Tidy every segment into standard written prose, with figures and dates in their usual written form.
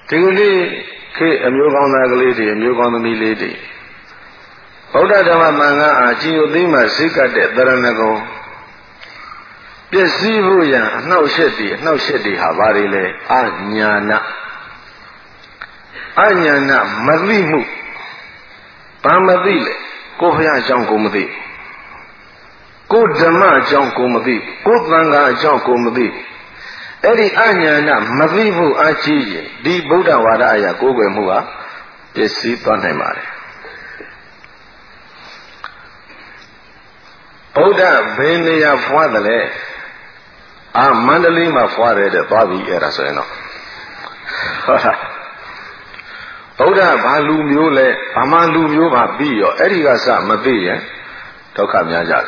ဒီကနေ့ခေတ်အမျိုးကောင်းသားကလေးတွေအမျိုးကောင်းသမီးလေးတွေဗုဒ္ဓဓမ္မသံဃာအားကြည်ညိုသိမ်းမှစိတ်ကတဲ့တရဏဂုံပျက်စီးဖို့ရန်အနှောက်အယှက်တွေဟာဘာတွေလဲအညာဏမသိမှုဘာမသိလဲကိုဘုရားအကြောင်းကိုမသိကိုဓမ္မအကြောင်းကိုမသိကိုသံဃာအကြောင်းကိုမသိအဲ့ဒီအညာဏမသိဖို့အကြီးရင်ဒီဗုဒ္ဓဝါဒအရာကိုယ်ွယ်မှုဟာပျက်စီးသွားနိုင်ပါတယ်ဗုဒ္ဓဘယ်နေရာဖွားတယ်လဲမန္တလေးမှာဖွားတယ်တဲ့သွားပြီအဲ့ဒါဆိုရင်တော့ဟုတ်လားဗုဒ္ဓဘာလူမျိုးလဲဗမာလူမျိုးပါပြီးရောအဲ့ဒီကစမသိရင်ဒုက္ခများကြတယ်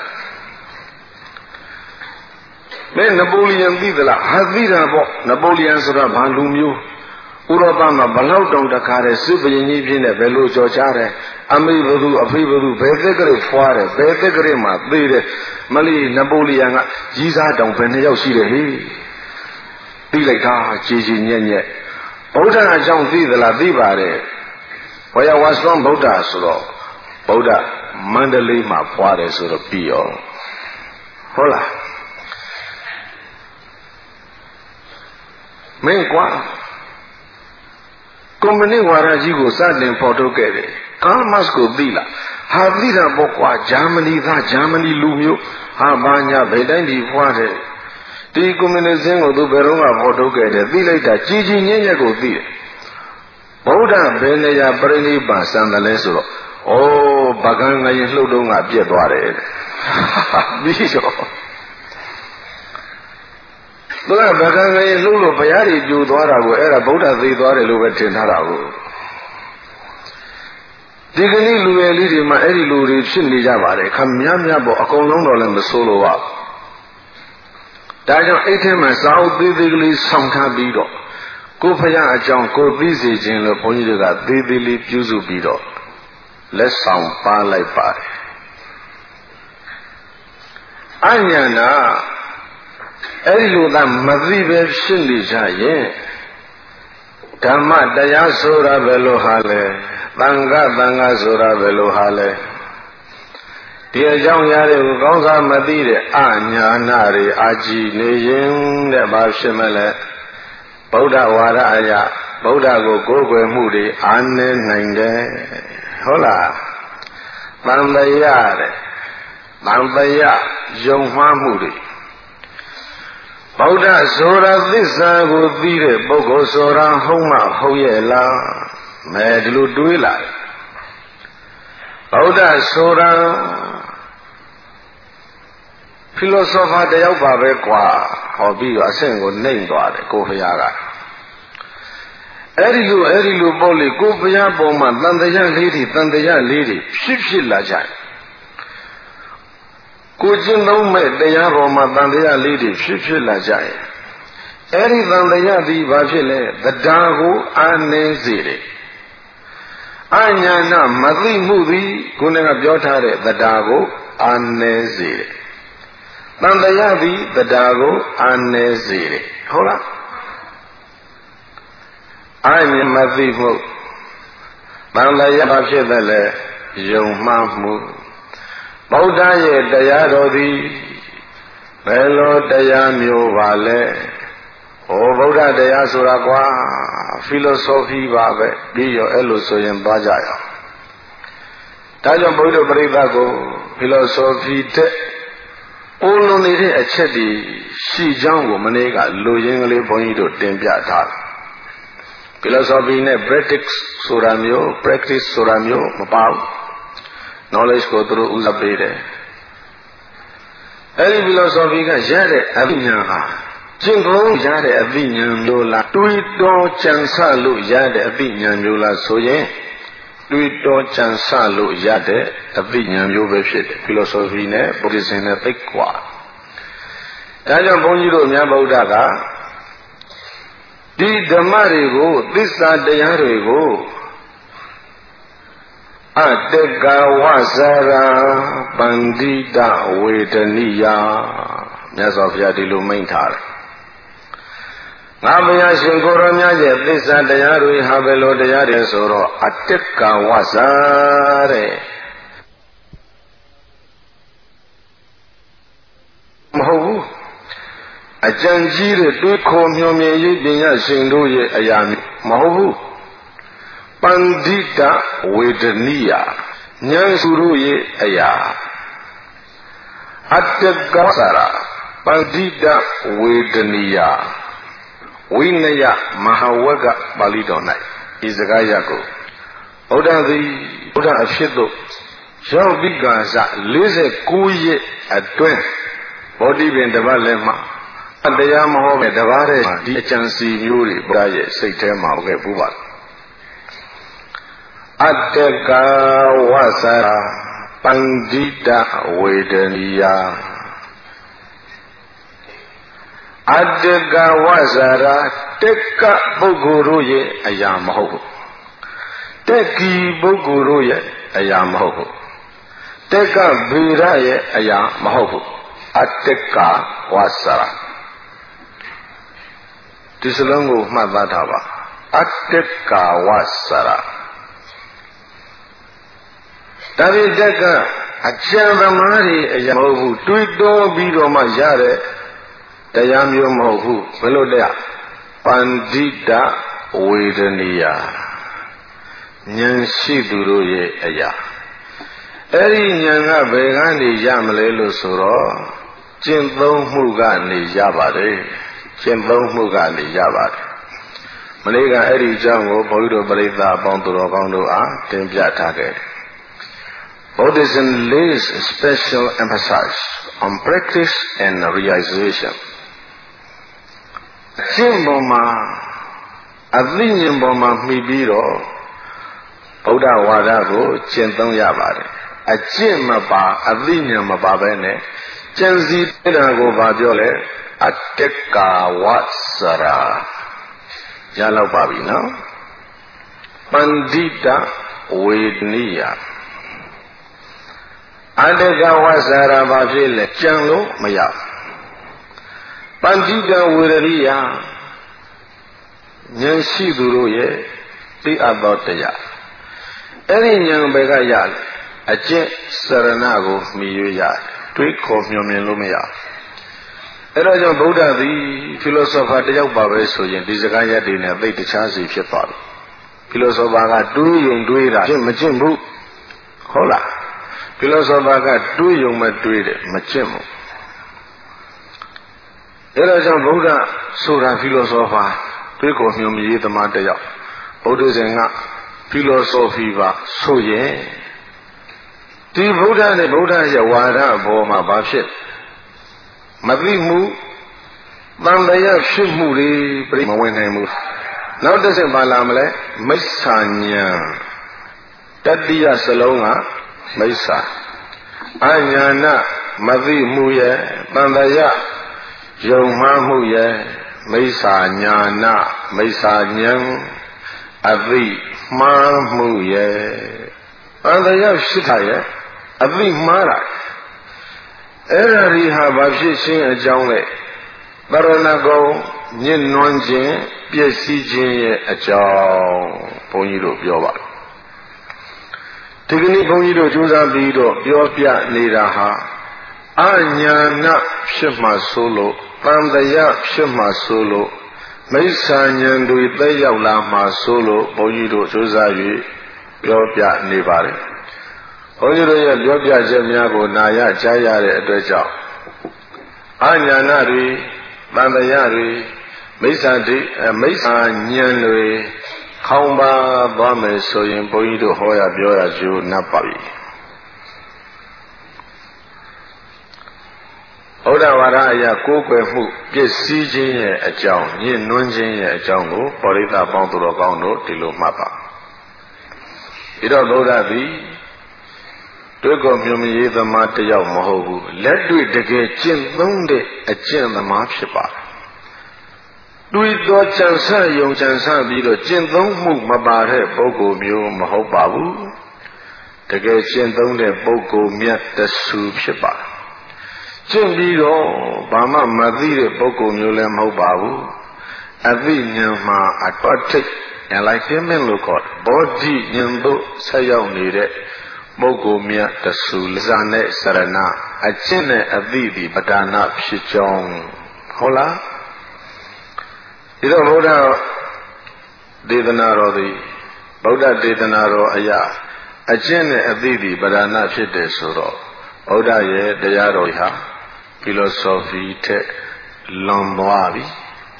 မင်းနပိုလီယန်သိသလားဟာသိတာပေါ့နပိုလီယန်ဆိုတာဘာလူမျိုးဥရောပမှာဘလောက်တောင်တခါတဲ့စစ်ဘရင်ကြီးပြင်းနဲ့ဘယ်လိုကြော်ချတယ်အမေဘသူအဖေဘသူဘယ်သက်ကလေးဖွာတယ်ဘယ်သက်ကလေးမှာသေးတယ်မလီနပိုလီယန်ကကြီးစားတောင်ဘယ်နှစ်ယောက်ရှိတယ်ဟေးသိလိုက်တာကြီးညက်ညက်ဗုဒ္ဓအကြောင်းသိသလားသိပါတယ်ဘုရားဝါစွမ်းဗုဒ္ဓဆိုတော့ဗုဒ္ဓမန္တလေးမှာဖွာတယ်ဆိုတော့ပြီးရောဟုတ်လားမင်းကွာကွန်မြူနစ်ဝါဒကြီးကိုစတင်ပေါ်ထုတ်ခဲ့တယ်ကာမတ်ကိုသိလားဟာသိတာပေါ့ကွာဂျာမနီသားဂျာမနီလူမျိုးဟာဘာညာဘယ်တိုင်းဒီဖွာတယ်ဒီကွန်မြူနစ်စင်းကိုသူဘယ်တော့မှပေါ်ထုတ်ခဲ့တယ်သိလိုက်တာကြီးညက်ညက်ကိုသိတယ်ဗုဒ္ဓဘယ်နေရာပြိဋိဘံစံတယ်လဲဆိုတော့ဩဗကံငရင်လှုပ်တော့ငါပြက်သွားတယ်ပြီးတော့သူကဗကံငရင်လှုပ်လို့ဘုရားကြီးကြိုသွားတာကိုအဲ့ဒါဗုဒ္ဓသိသွားတယ်လို့ပဲထင်ထားတာကိုဒီကနေ့လူငယ်လေးတွေမှာအဲ့ဒီလူတွေဖြစ်နေကြပါတယ်ခမများပေါ့အကုန်လုံးတော့လည်းမဆိုးလို့ပါဒါကြောင့်အဲ့ထဲမှာစာအုပ်သေးသေးကလေးဆောင်းထားပြီးတော့ကိုဖယားအကြောင်းကိုသိစေခြင်းလို့ဘုန်းကြီးတွေကသေးသေးလေးပြုစုပြီးတော့လက်ဆောင်ပါလိုက်ပါတယ်အညာနာအဲ့ဒီလိုသာမသိပဲဖြစ်နေကြရင်ဓမ္မတရားဆိုတာဘယ်လိုဟာလဲသံဃာဆိုတာဘယ်လိုဟာလဲဒီအကြောင်းအရာတွေကိုကောင်းစားမသိတဲ့အညာနာတွေအာကြည်နေရင်တဲ့ဘာဖြစ်မလဲဗုဒ္ဓဝါဒအရာဗုဒ္ဓကိုကိုးကွယ်မှုတွေအာနေနိုင်တယ်ဟုတ်လားတန်တရားတဲ့တန်တရားယုံမှားမှုတွေဗုဒ္ဓဆိုတာသစ္စာကိုသိတဲ့ပုဂ္ဂိုလ်ဆိုတာဟုတ်မှဟုတ်ရဲ့လားမဲဒီလိုတွေးလာတယ်ဗုဒ္ဓဆိုတာဖီလိုဆိုဖာတယောက်ပါပဲကွာဟောပြီးတော့အဆင့်ကိုနှိမ့်သွားတယ်ကိုဘုရားကအဲ့ဒီလိုပေါ့လေကိုဘုရားပေါ်မှာတန်တရားလေးတွေဖြစ်လာကြတယ်ကိုကျင့်သုံးမဲ့တရားပေါ်မှာတန်တရားလေးတွေဖြစ်လာကြတယ်အဲ့ဒီတန်တရားဒီဘာဖြစ်လဲတရားကိုအာနေစေတယ်အညာဏမသိမှုသည်ခုနကပြောထားတဲ့တရားကိုအာနေစေတယ်တန်တရားသည်တရားကိုအာနေစေတယ်ဟုတ်လားအညာမသိမှုတန်တရားဘာဖြစ်တယ်လဲယုံမှားမှုဗုဒ္ဓရဲ့တရားတော်သည်ဘယ်လိုတရားမျိုးပါလဲဟောဗုဒ္ဓတရားဆိုတာကွာဖီလိုဆိုဖီပါပဲပြီးရောအဲ့လိုဆိုရင်သွားကြရအောင်ဒါကြောင့်ဘုရားပရိသတ်ကိုဖီလိုဆိုဖီတဲ့အိုးလုံးနေတဲ့အချက်တွေရှိကြောင်းကိုမနေ့ကလူရင်းကလေးဘုန်းကြီးတို့တင်ပြထားတယ်ဖီလိုဆိုဖီနဲ့ practice ဆိုတာမျိုးမပါဘူးknowledge ကိုသူတို့ဥစားပေးတယ်အဲဒီ philosophy ကရတဲ့အသိဉာဏ်ဟာကျင့်သုံးရတဲ့အသိဉာဏ်မျိုးလားတွေးတောကြံစလို့ရတဲ့အသိဉာဏ်မျိုးလားဆိုရင်တွေးတောကြံစလို့ရတဲ့အသိဉာဏ်မျိုးပဲဖြစ်တယ် philosophy နဲ့ Buddhism နဲ့သိကွာဒါကြောင့်ဘုန်းကြီးတို့မြတ်ဗုဒ္ဓကဒီဓမ္မတွေကိုသစ္စာတရားတွေကိုအတ္တကဝဇရာပန္တိတဝေဒနိယမြတ်စွာဘုရားဒီလိုမိန့်ထားတယ်ငါဘုရားရှင်ကိုရောမြတ်ရဲ့သစ္စာတရားတွေဟာဘယ်လိုတရားတွေဆိုတော့အတ္တကဝဇ္ဇာတဲ့မဟုတ်ဘူးအကြံကြီးတဲ့တွေးခေါ်မျှော်မြင်ရေးပညာရှင်တို့ရဲ့အရာမဟုတ်ဘူးပန္တိတဝေဒနိယဉာဏ်စုတို့ရဲ့အရာအတ္တကဝဇ္ဇာပန္တိတဝေဒနိယဝိနယမဟာဝကပါဠိတော်၌ဤစကားရပ်ကိုဘုရားသည်ဘုရားအဖြစ်သို့ရောက်ပြီးကစား49ရက်အတွင်းဘောဓိပင်တစ်ပတ်လည်းမှတရားမဟောပဲတပါးတဲ့ဒီအကျံစီမျိုးတွေဘုရားရဲ့စိတ်ထဲမှာခဲ့ပူပါအတ္တကဝဇ္ဇာပန္တိတဝေဒနိယအတ္တကဝဇ္ဇာတက်ကပုဂ္ဂိုလ်တို့ရဲ့အရာမဟုတ်ဘူးတက်ကီပုဂ္ဂိုလ်တို့ရဲ့အရာမဟုတ်ဘူးတက်ကဗေဒရဲ့အရာမဟုတ်ဘူးအတ္တကဝဇ္ဇာဒီစလုံးကိုမှတ်သားထားပါအတ္တကဝဇ္ဇာဒါပေမဲ့တက်ကအကျံသမားတွေအရာမဟုတ်ဘူးတွေးတောပြီးတော့မှရတဲ့တရားမျိုးမဟုတ်ဘူးဘယ်လိုလဲပန္တိတဝေဒနိယဉာဏ်ရှိသူတို့ရဲ့အရာအဲ့ဒီဉာဏ်ကဘယ်ကနေရမလဲလို့ဆိုတော့ကျင့်သုံးမှုကနေရပါတယ်ကျင့်သုံးမှုကနေရပါတယ်မနေ့ကအဲ့ဒီအကြောင်းကိုဘုန်းကြီးတို့ပရိသတ်အပေါင်းသူတော်ကောင်းတို့အားတင်ပြထားခဲ့တယ်Buddhism lays special emphasis on practice and realization. အကျင့်ပေါ်မှာအသိဉာဏ်ပေါ်မှာမှီပြီးတော့ဗုဒ္ဓဝါဒကိုကျင့်သုံးရပါတယ်အကျင့်မပါအသိဉာဏ်မပါဘဲနဲ့ကျင့်စီတဲ့တာကိုဗာပြောလဲအတ္တကဝဇ္ဇာရလောက်ပါပြီနော်ပန္တိတဝေဒနိယအတ္တကဝဇ္ဇာဘာဖြစ်လဲကြံလို့မရပန္တိတဝေဒနိယဉာဏ်ရှိသူတို့ရဲ့သိအပ်သောတရားအဲ့ဒီဉာဏ်ဘယ်ကရလဲအကျင့်စရဏကိုမှီ၍ရတယ်တွေးခေါ်မျှော်မြင်လို့မရအဲ့တော့ကြောင့်ဗုဒ္ဓသည်ဖီလိုဆိုဖာတယောက်ပါပဲဆိုရင်ဒီစကားရပ်တွေနဲ့သိတခြားစီဖြစ်သွားပြီဖီလိုဆိုဖာကတွေးယုံတွေးတာကျင့်မကျင့်ဘူးဟုတ်လားဖီလိုဆိုဖာကတွေးယုံမတွေးတယ်မကျင့်ဘူးအဲ့တော့ကြောင့်ဗုဒ္ဓဆိုတာဖီလိုဆိုဖာတွေးခေါ်မျှော်မြင်ရေးသမားတယောက်ဗုဒ္ဓဇင်ကဖီလိုဆိုဖီပါဆိုရင်ဒီဗုဒ္ဓနဲ့ဗုဒ္ဓရဲ့ဝါဒဘောမှာဘာဖြစ်မသိမှုတန်တရားဖြစ်မှုတွေပြိမဝင်နိုင်ဘူးနောက်တစ်ချက်ဘာလာမလဲမိစ္ဆာဉာဏ်တတိယစလုံးကမိစ္ဆာအညာဏမသိမှုရဲ့တန်တရားယုံမှားမှုရဲ့မိစ္ဆာညာဏမိစ္ဆာဉာဏ်အသိမှားမှုရဲ့တန်တရားရှိတာရဲ့အသိမှားတာအဲ့ဒါဒီဟာဘာဖြစ်ခြင်းအကြောင်းလဲပရဏဂုံညှဉ်းနှွမ်းခြင်းပျက်စီးခြင်းရဲ့အကြောင်းဘုန်းကြီးတို့ပြောပါတယ်ဒီကနေ့ဘုန်းကြီးတို့ကြိုးစားပြီးတော့ပြောပြနေတာဟာအညာဏဖြစ်မှဆိုလို့တန်တရားဖြစ်မှဆိုလို့မိစ္ဆာဉာဏ်တွေသက်ရောက်လာမှဆိုလို့ဘုန်းကြီးတို့ကြိုးစား၍ပြောပြနေပါတယ်ဘုန်းကြီးတို့ရဲ့ပြောပြချက်များကိုနာရကြားရတဲ့အတွက်ကြောင့်အညာဏတွေတန်တရားတွေမိစ္ဆာဉာဏ်တွေခေါင်းပါသွားမယ်ဆိုရင်ဘုန်းကြီးတို့ဟောရပြောရကျိုးနပ်ပါပြီဘုရားဝါဒအရာကိုးကွယ်မှုပစ္စည်းခြင်းရဲ့အကြောင်းညှဉ်းနှွမ်းခြင်းရဲ့အကြောင်းကိုပရိသတ်ပေါင်းသူတော်ကောင်းတို့ဒီလိုမှတ်ပါဒီတော့ဘုရားသည်တွေးခေါ်မျှော်မြင်ရေးသမားတယောက်မဟုတ်ဘူးလက်တွေ့တကယ်ကျင့်သုံးတဲ့အကျင့်သမားဖြစ်ပါတယ်တွေးတော်ကြံစယုံကြံစပြီးတော့ကျင့်သုံးမှုမပါတဲ့ပုဂ္ဂိုလ်မျိုးမဟုတ်ပါဘူးတကယ်ကျင့်သုံးတဲ့ပုဂ္ဂိုလ်မြတ်တဆူဖြစ်ပါတယ်ကျင့်ပြီးတော့ဘာမှမသိတဲ့ပုဂ္ဂိုလ်မျိုးလည်းမဟုတ်ပါဘူးအသိဉာဏ်မှာအတော်ထိတ် enlightenment လို့ခေါ်တယ်ဘောဓိဉာဏ်တို့ဆက်ရောက်နေတဲ့ပုဂ္ဂိုလ်မြတ်တဆူလစာနဲ့စရဏအကျင့်နဲ့အသိဒီပဒါနဖြစ်ကြောင်းဟုတ်လားဒီတော့ဘုရားဒေသနာတော်သည်ဗုဒ္ဓဒေသနာတော်အရာအကျင့်နဲ့အသိဒီပဒါနဖြစ်တယ်ဆိုတော့ဘုရားရဲ့တရားတော်ဟာ philosophy ထက်လွန်သွားပြီ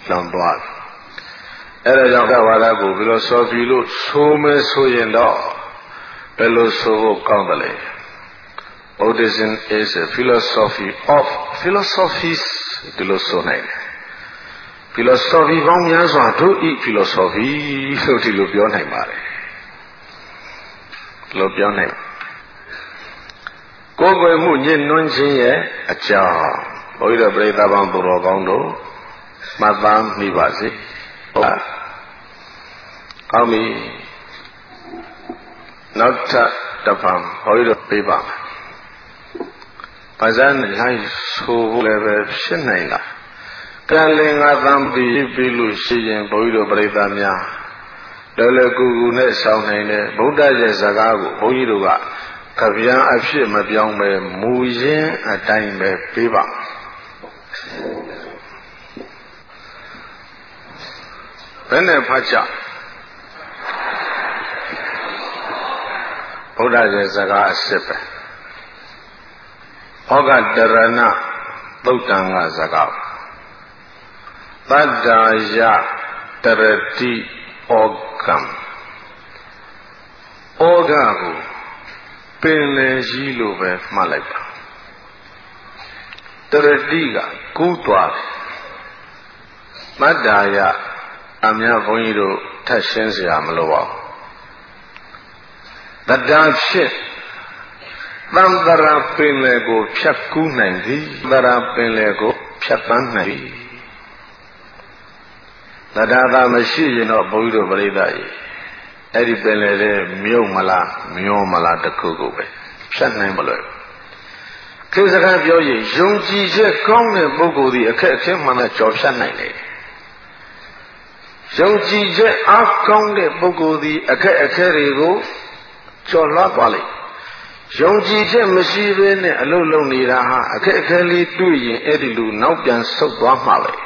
အဲ့ဒါကြောင့်ဝါဒကို philosophy လို့ဆိုမယ်ဆိုရင်တော့ဘယ်လိုဆိုဖို့ကောင်းတယ်လဲ Buddhism is a philosophy of philosophies ဒီလိုဆိုနိုင်တယ် philosophy ပေါင်းများစွာတို့ဤ philosophy လို့ဒီလိုပြောနိုင်ပါတယ်လို့ပြောနိုင်ကိုယ်ကိုယ်မှုညှဉ်းနှွမ်းခြင်းရဲ့အကြောင်းဘုရားပြိဿပေါင်းသူတော်ကောင်းတို့မှတ်သားမိပါစေဟုတ်လားကောင်းပြီနောက်ထပ်တစ်ပံဘုရားပြပါမယ်ပါဇန်လိုက်ဆိုဖို့လည်းပဲဖြစ်နိုင်လားကံလင်္ကာသံပြီးလို့ရှိရင်ဘုရားပြိဿများလောလောကူကူနဲ့ဆောင်းနိုင်တယ်ဗုဒ္ဓရဲ့စကားကိုဘုန်းကြီးတို့ကကဗျာအဖြစ်မပြောင်းပဲမူရင်းအတိုင်းပဲပေးပါဘယ်နဲ့ဖတ်ကြဘုရားရဲ့စကားအစစ်ပဲဟောကတရဏသုတ်တံကစကားသတ္တာယတရတိဩကံဩဃကိုပင်လေကြီးလို့ပဲမှတ်လိုက်ပါတရတိကကူးသွားတယ်မတ္တာယအမြတ်ဘုန်းကြီးတို့ထပ်ရှင်းစရာမလိုပါဘူးတတ္တာဖြစ်သံတရာပင်လေကိုဖြတ်ကူးနိုင်သည်သရာပင်လေကိုဖြတ်ပန်းနိုင်သည်တတ္တာသာမရှိရင်တော့ဘုန်းကြီးတို့ပြိဿကြီးအဲ့ဒီပင်လေလေးမြုပ်မလားမျောမလားတခုခုပဲဖြတ်နိုင်မလို့ခေစကားပြောရင်ယုံကြည်ချက်ကောင်းတဲ့ပုဂ္ဂိုလ်ဒီအခက်အခဲမှလည်းကြော်ဖြတ်နိုင်တယ်ယုံကြည်ချက်အားကောင်းတဲ့ပုဂ္ဂိုလ်ဒီအခက်အခဲတွေကိုကျော်လွှားသွားလိမ့်ယုံကြည်ချက်မရှိဘဲနဲ့အလုပ်လုပ်နေတာဟာအခက်အခဲလေးတွေ့ရင်အဲ့ဒီလူနောက်ပြန်ဆုတ်သွားမှာပဲ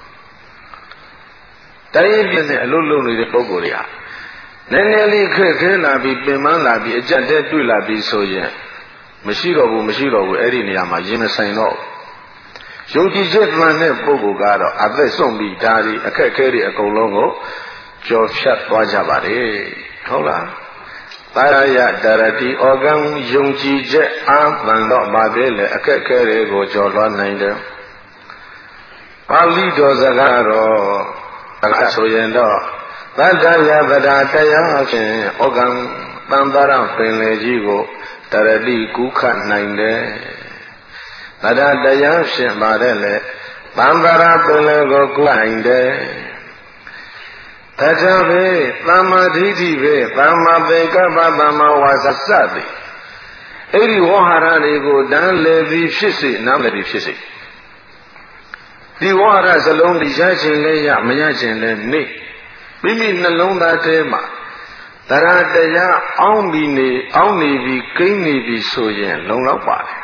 တိုင်းပြည်နဲ့အလုပ်လုပ်နေတဲ့ပုဂ္ဂိုလ်တွေဟာနည်းနည်းလေးခက်ခဲလာပြီးပင်ပန်းလာပြီးအကြက်တဲတွေ့လာပြီးဆိုရင်မရှိတော့ဘူးအဲ့ဒီနေရာမှာရင်မဆိုင်တော့ယုံကြည်ချက်မှန်တဲ့ပုဂ္ဂိုလ်ကတော့အသက်ဆုံးပြီးဒါဒီအခက်ခဲတွေအကုန်လုံးကိုကျော်ဖြတ်သွားကြပါတယ်ဟုတ်လားသာရတရတိဩကံယုံကြည်ချက်အားသန်တော့ပါသေးလေအခက်ခဲတွေကိုကျော်လွှားနိုင်တယ်ပါဠိတော်စကားတော့ဆိုရင်တော့သတ္တယပဒတရားဖြင့်ဩကံတံတရပင်လေကြီးကိုတရတိကူးခတ်နိုင်တယ်ဗဒတရားဖြင့်ပါတယ်လေတံတရပင်လေကိုကူးနိုင်တယ်တထဘေသမ္မာဒိဋ္ဌိဘေသမ္မာသင်္ကပ္ပသမ္မာဝါစာစသည်အဲ့ဒီဝဟရတွေကိုတန်းလေပြီးဖြစ်စေနားလည်ပြီးဖြစ်စေဒီဝဟရစလုံးဒီရခြင်းလဲရမရခြင်းလဲနေမိမိနှလုံးသားထဲမှာတရားတရားအောင်းနေပြီးကိန်းနေပြီးဆိုရင်လုံလောက်ပါတယ်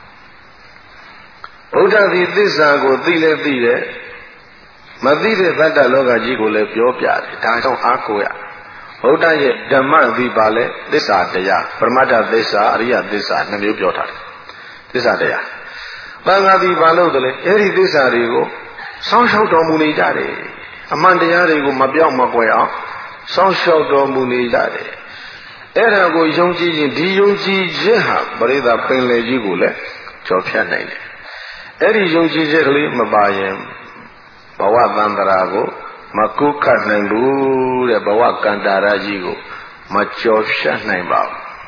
ဘုရားဒီသစ္စာကိုသိလဲသိတယ်မသိတဲ့ဗတ္တလောကကြီးကိုလည်းပြောပြတယ်ဒါကြောင့်အားကိုးရဘုရားရဲ့ဓမ္မဒီပါလဲသစ္စာတရားပရမတ္ထသစ္စာအရိယသစ္စာနှစ်မျိုးပြောထားတယ်သစ္စာတရားသံဃာဒီပါလို့တည်းအဲ့ဒီသစ္စာတွေကိုစောင့်ရှောက်တော်မူနေကြတယ်အမှန်တရားတွေကိုမပြောင်းမကွယ်အောင်စောင့်ရှောက်တော်မူနေကြတယ်အဲ့ဒါကိုယုံကြည်ရင်ဒီယုံကြည်ခြင်းဟာပရိသပင်လေကြီးကိုလည်းကျော်ဖြတ်နိုင်တယ်အဲ့ဒီယုံကြည်ချက်ကလေးမပါရင်ဘဝတန္တရာကိုမကုခတ်နိုင်ဘူးတဲ့ဘဝကန္တာရာကြီးကိုမကျော်ဖြတ်နိုင်ပါ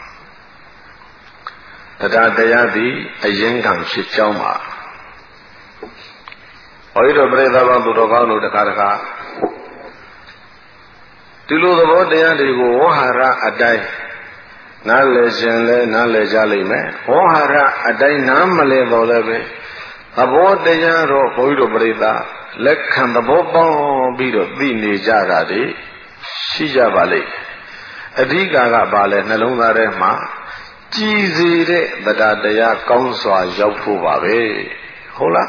ဘူးတရားတရားသည်အရင်ကံဖြစ်ကြောင်းပါဘုရားပြိဿဘောသူတော်ကောင်းတို့တခါဒီလိုသဘောတရားတွေကိုဝဟရအတိုင်းနားလည်ခြင်းလဲနားလည်ကြလိမ့်မယ်ဝဟရအတိုင်းနားမလည်တော့လည်းပဲသဘောတရားတော့ဘုရားပြိဿလက်ခံသဘောပေါက်ပြီးတော့သိနေကြတာတွေရှိကြပါလိမ့်အဓိကကဘာလဲနှလုံးသားထဲမှာကြည်စေတဲ့တရားတရားကောင်းစွာရောက်ဖို့ပါပဲဟုတ်လား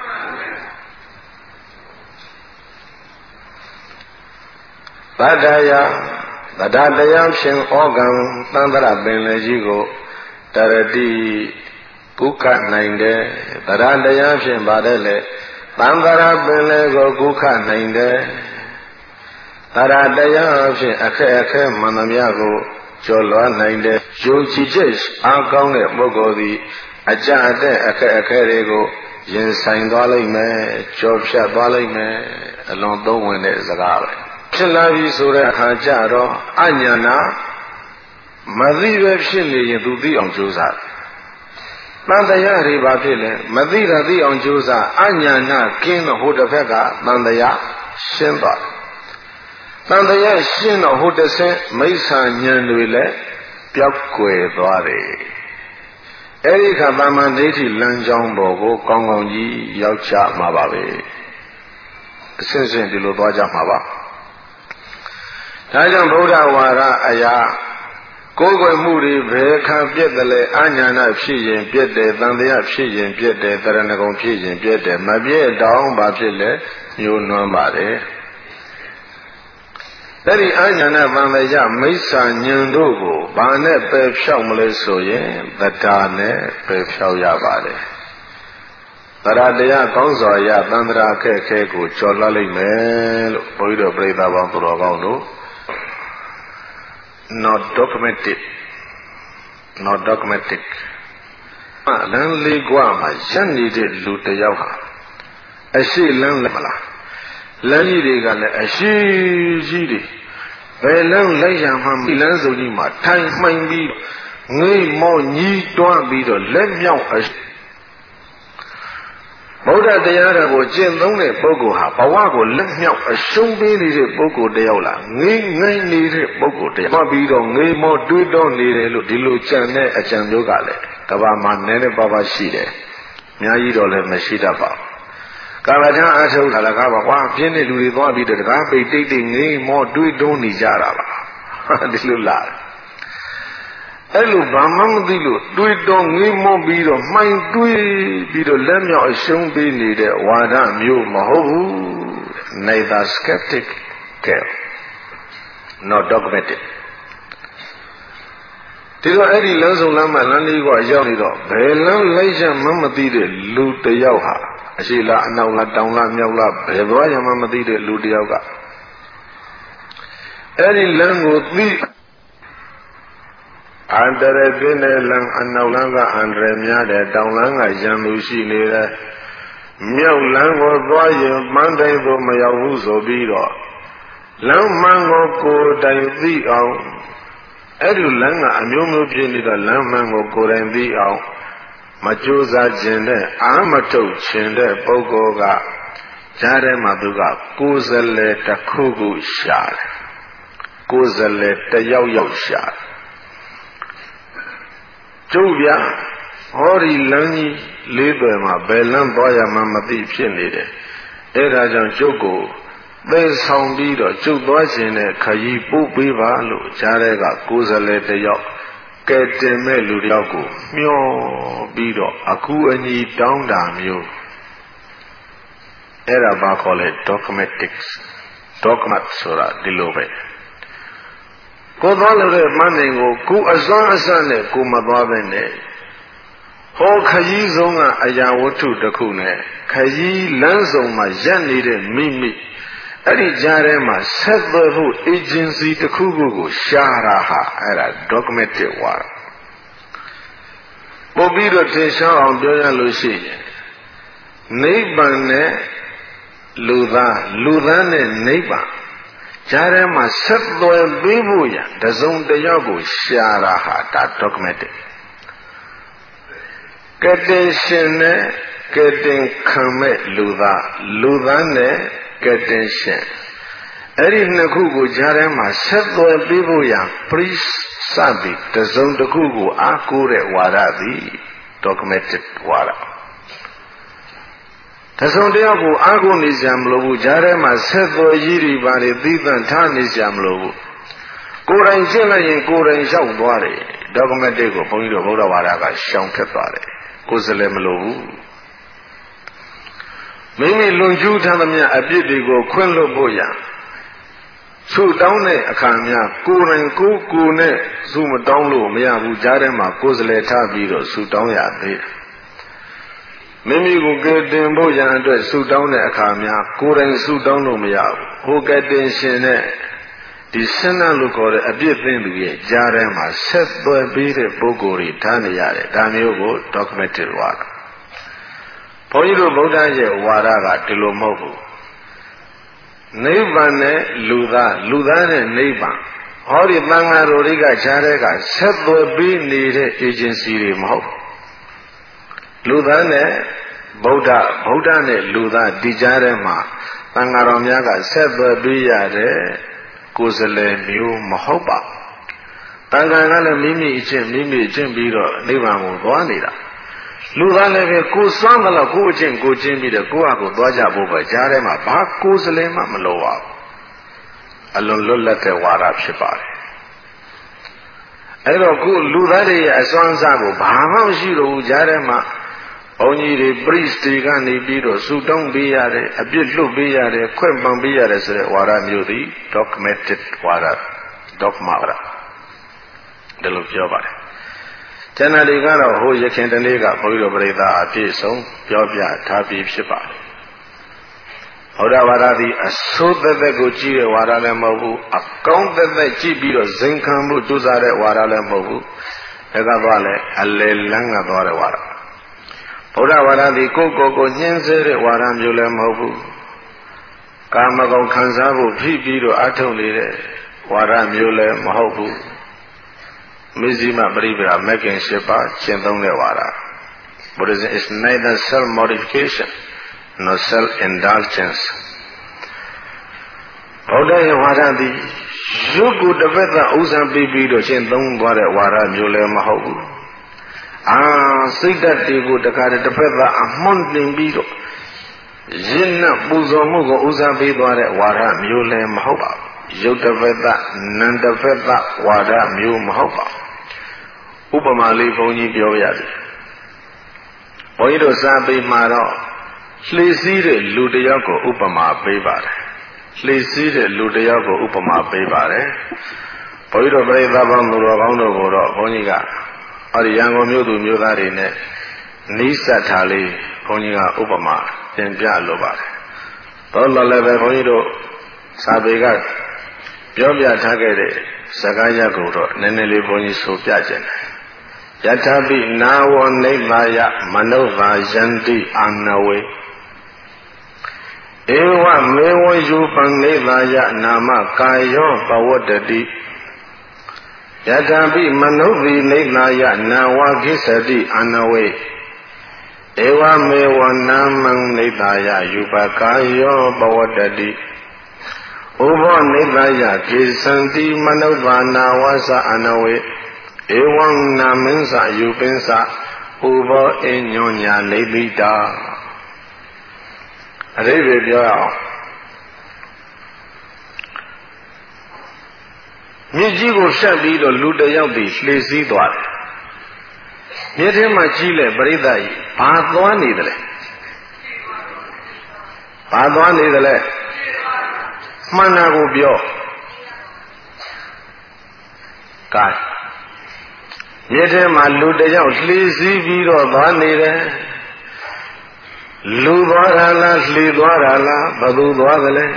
တရားတရားဖြင့်ဩဃံသံဃာပင်လေကြီးကိုတရတိကုခနိုင်တယ်တရားတရားဖြင့်ပါတယ်လေသံဃာပင်လေကိုကုခနိုင်တယ်တရားတရားဖြင့်အခက်အခဲမှန်သမျှကိုကျော်လွှားနိုင်တယ်ယုံကြည်ချက်အားကောင်းတဲ့ပုဂ္ဂိုလ်သည်အကြအတဲ့အခက်အခဲတွေကိုရင်ဆိုင်သွားလိမ့်မယ်ကျော်ဖြတ်သွားလိမ့်မယ်အလွန်သုံးဝင်တဲ့စကားပဲဖြစ်လာပြီဆိုတဲ့အခါကျတော့အညာနာမသိပဲဖြစ်နေရင်သူသိအောင်ကြိုးစားတန်တရားတွေဘာဖြစ်လဲမသိတာသိအောင်ကြိုးစားအညာနာကင်းတော့ဟိုတစ်ဖက်ကတန်တရားရှင်းသွားတန်တရားရှင်းတော့ဟိုတစ်ဆင့်မိစ္ဆာဉာဏ်တွေလည်းပျောက်ကွယ်သွားတယ်အဲ့ဒီခါသမ္မာဒိဋ္ဌိလမ်းကြောင်းပေါ်ကိုကောင်းကောင်းကြီးရောက်ချမှာပါပဲအစဉ်စဉ်ဒီလိုသွားကြမှာပါဒါကြောင့်ဗုဒ္ဓဝါဒအရာကိုယ်ွယ်မှုတွေဘယ်ခါပြည့်တယ်လဲအညာဏဖြစ်ရင်ပြည့်တယ်တန်တရားဖြစ်ရင်ပြည့်တယ်တရဏဂုံဖြစ်ရင်ပြည့်တယ်မပြည့်တောင်ဘာဖြစ်လဲညှိုးနွမ်းပါတယ်အဲ့ဒီအညာဏဗံမယမိစ္ဆာဉာဏ်တို့ကိုဘာနဲ့ပယ်ဖြောက်မလဲဆိုရင်တရားနဲ့ပယ်ဖြောက်ရပါတယ်တရားတရားကောင်းစွာရသံဃာအခက်အခဲကိုကျော်လွှတ်လိုက်မယ်လို့ဘုန်းကြီးတို့ပြိဿပေါင်းသူတော်ကောင်းတို့not dogmatic လမ်းလေးกว่าမှာရပ်နေတဲ့လူတယောက်ဟာအရှိလမ်းလည်းမလားလမ်းကြီးတွေကလည်းအရှိကြီးတွေဘယ်လမ်းလိုက်ရမှမလမ်းစုံကြီးမှာထိုင်မှိုင်ပြီးငိမ့်မောညီးတွားပြီးတော့လက်မြောက်ဗုဒ္ဓတရားတော်ကိုကျင့်သုံးတဲ့ပုဂ္ဂိုလ်ဟာဘဝကိုလက်မြောက်အရှုံးပေးနေတဲ့ပုဂ္ဂိုလ်တယောက်လားငိမ့်နေတဲ့ပုဂ္ဂိုလ်တယောက်ပြီးတော့ငိမ့်မောတွေးတောနေတယ်လို့ဒီလိုကြံတဲ့အကြံမျိုးကလည်းကဘာမှာနည်းနည်းပါးပါးရှိတယ်အများကြီးတော့လည်းမရှိတတ်ပါဘူးကာမထံအထုတ်တာလည်းကားပါကွာပြင်းတဲ့လူတွေသွားပြီးတော့တကားပိတ်တိတ်ငိမ့်မောတွေးတောနေကြတာပါဒီလိုလားအဲ့လိုဘာမှမသိလို့တွေးတော့ငိမ့်မောပြီးတော့မှိုင်တွေးပြီးတော့လက်မြောက်အရှုံးပေးနေတဲ့ဝါဒမျိုးမဟုတ်ဘူး neither skeptic nor dogmatic ဒီတော့အဲ့ဒီလမ်းဆုံးလမ်းမှာလမ်းလေးကရောက်နေတော့ဘယ်လမ်းလိုက်ရမှမသိတဲ့လူတယောက်ဟာအရှိလားအနောက်လားတောင်လားမြောက်လားဘယ်သွားရမှမသိတဲ့လူတယောက်ကအဲ့ဒီလမ်းကိုသိအန္တရာယ်ပြင်းတဲ့လမ်းအနောက်လမ်းကအန္တရာယ်များတယ်တောင်လမ်းကရံလူရှိနေတယ်မြောက်လမ်းကိုသွားရင်မန်းတိုင်းသို့မရောက်ဘူးဆိုပြီးတော့လမ်းမှန်ကိုကိုယ်တိုင်သိအောင်အဲ့ဒီလမ်းကအမျိုးမျိုးဖြစ်နေတော့လမ်းမှန်ကိုကိုယ်တိုင်သိအောင်မကြိုးစားခြင်းနဲ့အာမထုတ်ခြင်းတဲ့ပုဂ္ဂိုလ်ကကြားထဲမှာသူကကိုယ်စလဲတစ်ခုခုရှာတယ်ကိုယ်စလဲတယောက်ရှာတယ်ကျုပ်ဗျာဟောဒီလမ်းကြီးလေးတွေမှာဘယ်လမ်းသွားရမှမသိဖြစ်နေတယ်အဲဒါကြောင့်ကျုပ်ကိုသိဆောင်ပြီးတော့ကျုပ်သွားခြင်းနဲ့ခရီးပို့ပေးပါလို့ကြားတဲ့ကကိုယ်စလဲတယောက်ကဲတင်မဲ့လူတယောက်ကိုမျောပြီးတော့အခုအညီတောင်းတာမျိုးအဲ့ဒါဘာခေါ်လဲ dogmat ဆိုတာဒီလိုပဲကိုသွားလို့တဲ့မန်းနေကိုကိုအစွမ်းအစနဲ့ကိုမသွားပဲနဲ့ဟောခရီးဆုံးကအရာဝတ္ထုတစ်ခုနဲ့ခရီးလမ်းဆုံးမှာရပ်နေတဲ့မိမိအဲ့ဒီကြားထဲမှာဆက်သွယ်ဖို့ agency တစ်ခုခုကိုရှာတာဟာအဲ့ဒါ dogmatic ဝါဒပို့ပြီးတော့သင်ရှားအောင်ပြောရလို့ရှိရင်နိဗ္ဗာန်နဲ့လူသားနဲ့နိဗ္ဗာန်ကြားထဲမှာဆက်သွယ်ပေးဖို့ရတစုံတစ်ယောက်ကိုရှာတာဟာဒါ dogmatic ကတင်ရှင်နဲ့ကတင်ခံမဲ့လူသားနဲ့ကတင်ရှင်အဲ့ဒီနှစ်ခုကိုကြားထဲမှာဆက်သွယ်ပေးဖို့ရ priest စသည်တစုံတစ်ခုကိုအားကိုးတဲ့ဝါဒသည် dogmatic ဝါဒတဆုံတယောက်ကိုအားကိုးနေကြမလို့ဘူးကြားထဲမှာဆက်သွယ်ရည်တွေပါလေသီးသန့်ထားနေကြမလို့ဘူးကိုယ်တိုင်ရှင်းလိုက်ရင်ကိုယ်တိုင်လျှောက်သွားတယ်ဒုက္ခမတိကိုဘုန်းကြီးတို့ဗုဒ္ဓဘာသာကရှောင်ထက်သွားတယ်ကိုယ်စလည်းမလို့ဘူးမိမိလွန်ကျူးထားသမျှအပြစ်တွေကိုခွင့်လွတ်ဖို့ရဆုတောင်းတဲ့အခါများကိုယ်တိုင်ကိုယ်နဲ့ဆုမတောင်းလို့မရဘူးကြားထဲမှာကိုယ်စလည်းထားပြီးတော့ဆုတောင်းရသေးတယ်မိမိကိုကယ်တင်ဖို့ရန်အတွက်ဆုတောင်းတဲ့အခါများကိုယ်တိုင်ဆုတောင်းလို့မရဘူးဟိုကယ်တင်ရှင်နဲ့ဒီဆင်းရဲလို့ခေါ်တဲ့အပြစ်သင်သူရဲ့ကြားထဲမှာဆက်သွယ်ပြီးတဲ့ပုဂ္ဂိုလ်တွေထားနေရတယ်ဒါမျိုးကို documented ဝါဒဘုန်းကြီးတို့ဗုဒ္ဓရဲ့ဝါဒကဒီလိုမဟုတ်ဘူးနိဗ္ဗာန်နဲ့လူသားနဲ့နိဗ္ဗာန်ဟောဒီသံဃာတော်တွေကကြားထဲကဆက်သွယ်ပြီးနေတဲ့ agency တွေမဟုတ်လူသားနဲ့ဗုဒ္ဓနဲ့လူသားဒီကြားထဲမှာသံဃာတော်များကဆက်သွယ်ပြီးရတဲ့ကိုယ်စလဲမျိုးမဟုတ်ပါတန်ခါကလည်းမိမိအချင်းပြီးတော့နိဗ္ဗာန်ကိုသွားနေတာလူသားလည်းပဲကိုယ်စွမ်းတယ်လို့ကိုယ်အချင်းကိုချင်းပြီးတော့ကိုယ့်ဟာကိုယ်သွားကြဖို့ပဲကြားထဲမှာဘာကိုယ်စလဲမှမလိုပါဘူးအလွန်လွတ်လပ်တဲ့ဝါဒဖြစ်ပါတယ်အဲ့တော့ကိုလူသားတွေရဲ့အစွမ်းစားကိုဘာမှမရှိတော့ဘူးကြားထဲမှာဘုန်းကြီးတွေ priest တွေကနေပြီးတော့ဆုတောင်းပေးရတယ်အပြစ်လွတ်ပေးရတယ်ခွင့်ပန်ပေးရတယ်ဆိုတဲ့ဝါဒမျိုးသည် documented ဝါဒ dogma ဝါဒဒါလို့ပြောပါတယ်ကျန်တဲ့တွေကတော့ဟိုရခင်တနေ့ကဘုန်းကြီးတို့ပြိဿအပြည့်စုံပြောပြထားပြီးဖြစ်ပါတယ်ဘုရားဝါဒသည်အဆိုးသက်ကိုကြည့်တဲ့ဝါဒလည်းမဟုတ်ဘူးအကောင်းသက်ကြည့်ပြီးတော့ဇင်ခံမှုကြိုးစားတဲ့ဝါဒလည်းမဟုတ်ဘူးဒါကသွားလဲအလေလန်းကသွားတဲ့ဝါဒဘုရားဝါဒသည်ကိုညှင်းဆဲတဲ့ဝါဒမျိုးလည်းမဟုတ်ဘူးကာမဂုဏ်ခံစားဖို့ဖြစ်ပြီးတော့အထုတ်နေတဲ့ဝါဒမျိုးလည်းမဟုတ်ဘူးမေဇိမပရိပရာမဂ်ကင်၈ပါးကျင့်သုံးတဲ့ဝါဒ Buddhism is neither self modification nor self indulgence ဘုရားရဲ့ဝါဒသည်ရုပ်ကိုတစ်ဖက်သာဥစ္စာပေးပြီးတော့ကျင့်သုံးသွားတဲ့ဝါဒမျိုးလည်းမဟုတ်ဘူးစိတ်ဓာတ်တွေကိုတခါတည်းတစ်ဖက်သာအမွန့်တင်ပြီးတော့ရင်းနှပူဇော်မှုကိုဥစ္စာပေးသွားတဲ့ဝါဒမျိုးလည်းမဟုတ်ပါဘူးရုပ်တစ်ဖက်သာနာမ်တစ်ဖက်သာဝါဒမျိုးမဟုတ်ပါဘူးဥပမာလေးဘုန်းကြီးပြောရစီဘုန်းကြီးတို့စာပေမှာတော့လှေစီးတဲ့လူတစ်ယောက်ကိုဥပမာပေးပါတယ်လှေစီးတဲ့လူတစ်ယောက်ကိုဥပမာပေးပါတယ်ဘုန်းကြီးတို့ပြိဿဘောင်းသူတော်ကောင်းတို့ကိုတော့ဘုန်းကြီးကအဲ့ဒီရန်ကုန်မြို့သူမြို့သားတွေနဲ့နီးစပ်ထားလေးဘုန်းကြီးကဥပမာသင်ပြလိုပါတယ်တော့လည်းပဲဘုန်းကြီးတို့စာပေကပြောပြထားခဲ့တဲ့စကားရပ်ကိုတော့နည်းနည်းလေးဘုန်းကြီးဆိုပြခြင်းတယ်ယထာပိနာဝနိဗ္ဗာယမနုဿာယန္တိအာနဝေဧဝမေဝယူပံနိဗ္ဗာယနာမကာယောပဝတ္တတိယထာပိမနုဿိနိဗ္ဗာယနာဝကိစ္စတိအာနဝေဧဝမေဝနာမံနိဗ္ဗာယယူပကာယောပဝတ္တတိဥဘောနိဗ္ဗာယကိသံတိမနုဿာနာဝသအာနဝေဧဝံနာမင်းစယူပင်းစဥဘောအညွညာနိဗ္ဗိတာအဓိပ္ပာယ်ပြောအောင်မြစ်ကြီးကိုရှက်ပြီးတော့လူတစ်ယောက်ဒီလှေစီးသွားတယ်မြစ်ထဲမှာကြီးလဲပရိသတ်ကြီးဘာသွားနေတယ်လဲဘာသွားနေတယ်လဲမှန်တာကိုပြောကဲမြစ်ထဲမှာလူတစ်ယောက်လှေစီးပြီးတော့သွားနေတယ်လူသွားတာလားလှေသွားတာလားဘယ်သူသွားသလဲ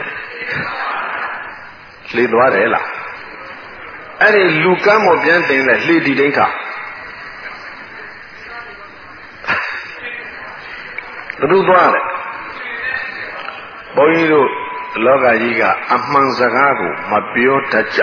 လှေသွားတယ်လားအဲ့ဒီလူကမ်းပေါ်ပြန်တင်တဲ့လှေဒီတိတ်ခါဘယ်သူသွားလဲဘုန်းကြီးတို့လောကကြီးကအမှန်စကားကိုမပြောတတ်ကြ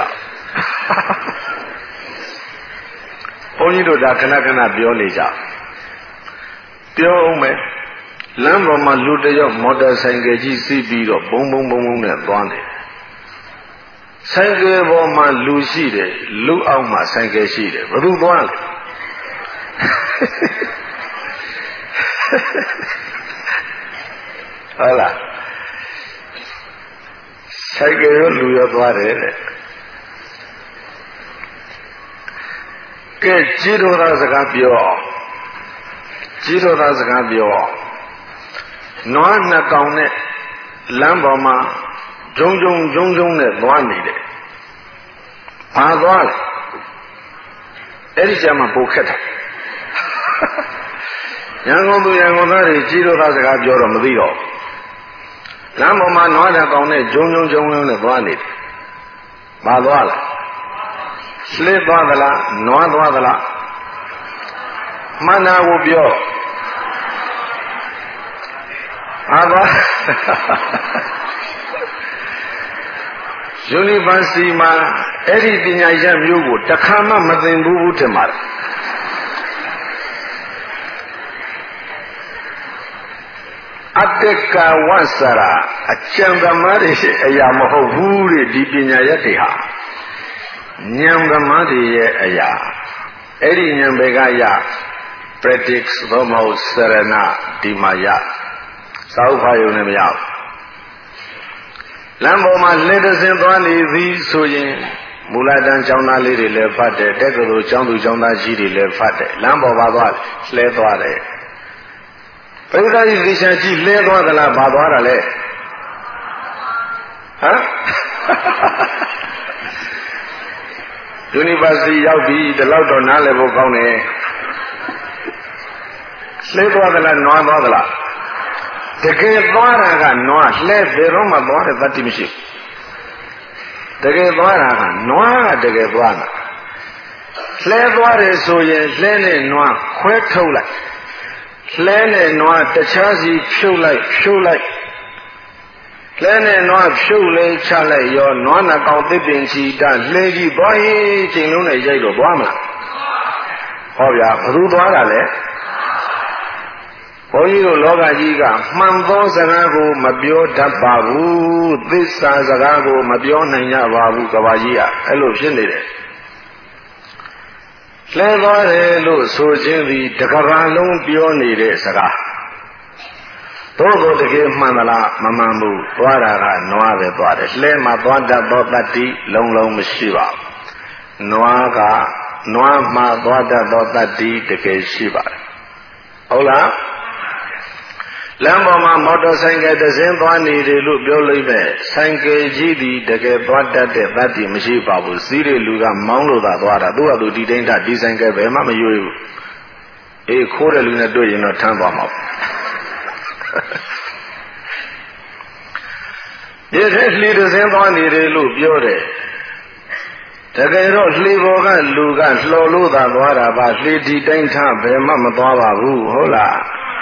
ဘုန်းကြီးတို့ဒါခဏခဏပြောနေကြပြောအောင်မယ်လမ်းပေါ်မှာလူတစ်ယောက်မော်တော်ဆိုင်ကယ်ကြီးစီးပြီးတော့ဘုံနဲ့သွားနေတယ်ဆိုင်ကယ်ပေါ်မှာလူရှိတယ်လူအောက်မှာဆိုင်ကယ်ရှိတယ်ဘယ်သူသွားလဲဟုတ်လားဆိုင်ကယ်ရောလူရောသွားတယ်တဲ့ကဲကြီးတော်သားစကားပြောကြီးတော်သားစကားပြောနွားနှစ်ကောင်နဲ့လမ်းပေါ်မှာဂျုံနဲ့သွားနေတယ်ဘာသွားလဲအဲ့ဒီကျမှပိုခက်တာရန်ကုန်သားတွေကြီးတော်သားစကားပြောတော့မသိတော့လမ်းပေါ်မှာနွားနှစ်ကောင်နဲ့ဂျုံနဲ့သွားနေတယ်ဘာသွားလဲလှေသွားသလားနွားသွားသလားမှန်တာကိုပြောအားပါယူနီဗာစီမှာအဲ့ဒီပညာရပ်မျိုးကိုတစ်ခါမှမသင်ဘူးထင်ပါတယ်အတ္တကဝဆရာအကျံသမားတွေအရာမဟုတ်ဘူးတဲ့ဒီပညာရပ်တွေဟာဉာဏ်သမားတွေရဲ့အရာအဲ့ဒီဉာဏ်တွေကရ practice သောမဟုတ်စရဏဒီမှာရစာဥဖာယုံနဲ့မရဘူးလမ်းပေါ်မှာလက်တဆင်သွားနေသည်ဆိုရင်မူလတန်းကျောင်းသားလေးတွေလည်းဖတ်တယ်တက္ကသိုလ်ကျောင်းသူကျောင်းသားကြီးတွေလည်းဖတ်တယ်လမ်းပေါ်ပါသွားလှဲသွားတယ်ပရိသတ်ကြီးဇေချာကြီးလှဲသွားသလားဘာသွားတာလဲဟမ်ယူနီဗာစီရောက်ပြီဒီလောက်တော့နားလည်ဖို့ကောင်းတယ်လှဲသွားသလားနွားသွားသလားတကယ်သွားတာကနွားလှဲဘယ်တော့မှသွားတဲ့တတိမရှိတကယ်သွားတာကနွားကတကယ်သွားတာလှဲသွားတယ်ဆိုရင်လှဲနဲ့နွားခွဲထုတ်လိုက်လှဲနဲ့နွားတခြားစီဖြုတ်လိုက်လဲနဲ့နွားဖြုတ်လဲချလိုက်ရောနွားနှကောင်သစ်ပင်ချီတလှဲကြီးသွားရင်ချိန်လုံးနဲ့ရိုက်တော့သွားမလားဟောဗျာဘယ်သူသွားတာလဲဘုန်းကြီးတို့လောကကြီးကမှန်သောစကားကိုမပြောတတ်ပါဘူးသစ္စာစကားကိုမပြောနိုင်ကြပါဘူးကဘာကြီးကအဲ့လိုဖြစ်နေတယ်လှဲသွားတယ်လို့ဆိုခြင်းသည်တကဘာလုံးပြောနေတဲ့စကားတို့ကိုတကယ်မှန်သလားမမှန်ဘူးသွားတာကနွားပဲသွားတယ်လှဲမှာသွားတတ်သောတတ္တိလုံးမရှိပါဘူးနွားမှာသွားတတ်သောတတ္တိတကယ်ရှိပါတယ်ဟုတ်လားလမ်းပေါ်မှာမော်တော်ဆိုင်ကယ်တစ်စင်းသွားနေတယ်လို့ပြောလိုက်ပဲဆိုင်ကယ်ကြီးဒီတကယ်သွားတတ်တဲ့တတ္တိမရှိပါဘူးစီးတဲ့လူကမောင်းလို့သာသွားတာသူကသူဒီတိုင်းတာဒီဆိုင်ကယ်ဘယ်မှမရွေးဘူးအေးခိုးတဲ့လူနဲ့တွေ့ရင်တော့ထမ်းသွားမှာဒီထဲလှေတစ်စင်းသွားနေတယ်လို့ပြောတယ်တကယ်တော့လှေပေါ်ကလူကလှော်လို့သာသွားတာပါလှေဒီတိုင်းထားဘယ်မှမသွားပါဘူးဟုတ်လား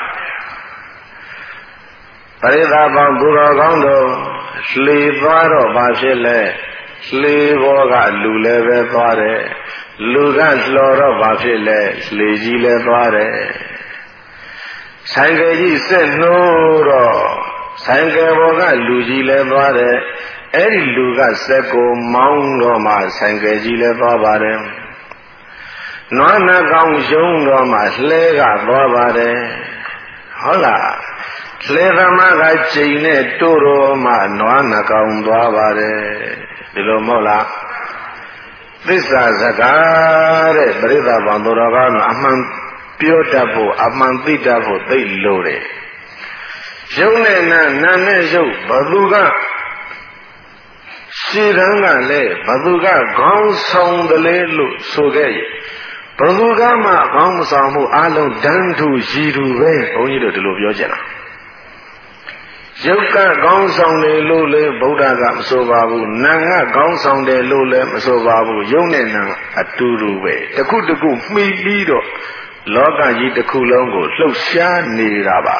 ပရိသတ်ပေါင်းသူတော်ကောင်းတို့လှေသွားတော့ဘာဖြစ်လဲလှေပေါ်ကလူလည်းပဲသွားတယ်လူကလှော်တော့ဘာဖြစ်လဲလှေကြီးလည်းသွားတယ်ဆိုင်ကယ်ကြီးဆက်နှိုးတော့ဆိုင်ကယ်ပေါ်ကလူကြီးလည်းသွားတယ်အဲ့ဒီလူကစက်ကိုမောင်းတော့မှဆိုင်ကယ်ကြီးလည်းသွားပါတယ်နွားနှကောင်ယုံတော့မှလှဲကသွားပါတယ်ဟုတ်လားလှဲသမားကချိန်နဲ့တို့တော့မှနွားနှကောင်သွားပါတယ်ဒီလိုမဟုတ်လားသစ္စာစကားတဲ့ပရိသတ်ပေါင်းသူတော်ကောင်းတို့အမှန်ပြောတတ်ဖို့အမှန်သိတတ်ဖို့သိလို့တယ်ရုပ်နဲ့နာနဲ့ရုပ်ဘသူကရှင်းတန်းကလည်းဘသူကခေါင်းဆောင်တယ်လေလို့ဆိုခဲ့ရင်ဘသူကမှခေါင်းမဆောင်မှုအလုံးတန်းတူရည်တူပဲဘုန်းကြီးတို့ဒီလိုပြောကြတာရုပ်ကခေါင်းဆောင်တယ်လို့လည်းဗုဒ္ဓကမဆိုပါဘူးနာကခေါင်းဆောင်တယ်လို့လည်းမဆိုပါဘူးရုပ်နဲ့နာအတူတူပဲတစ်ခုတစ်ခုမှီပြီးတော့လောကကြီးတစ်ခုလုံးကိုလှုပ်ရှားနေတာပါ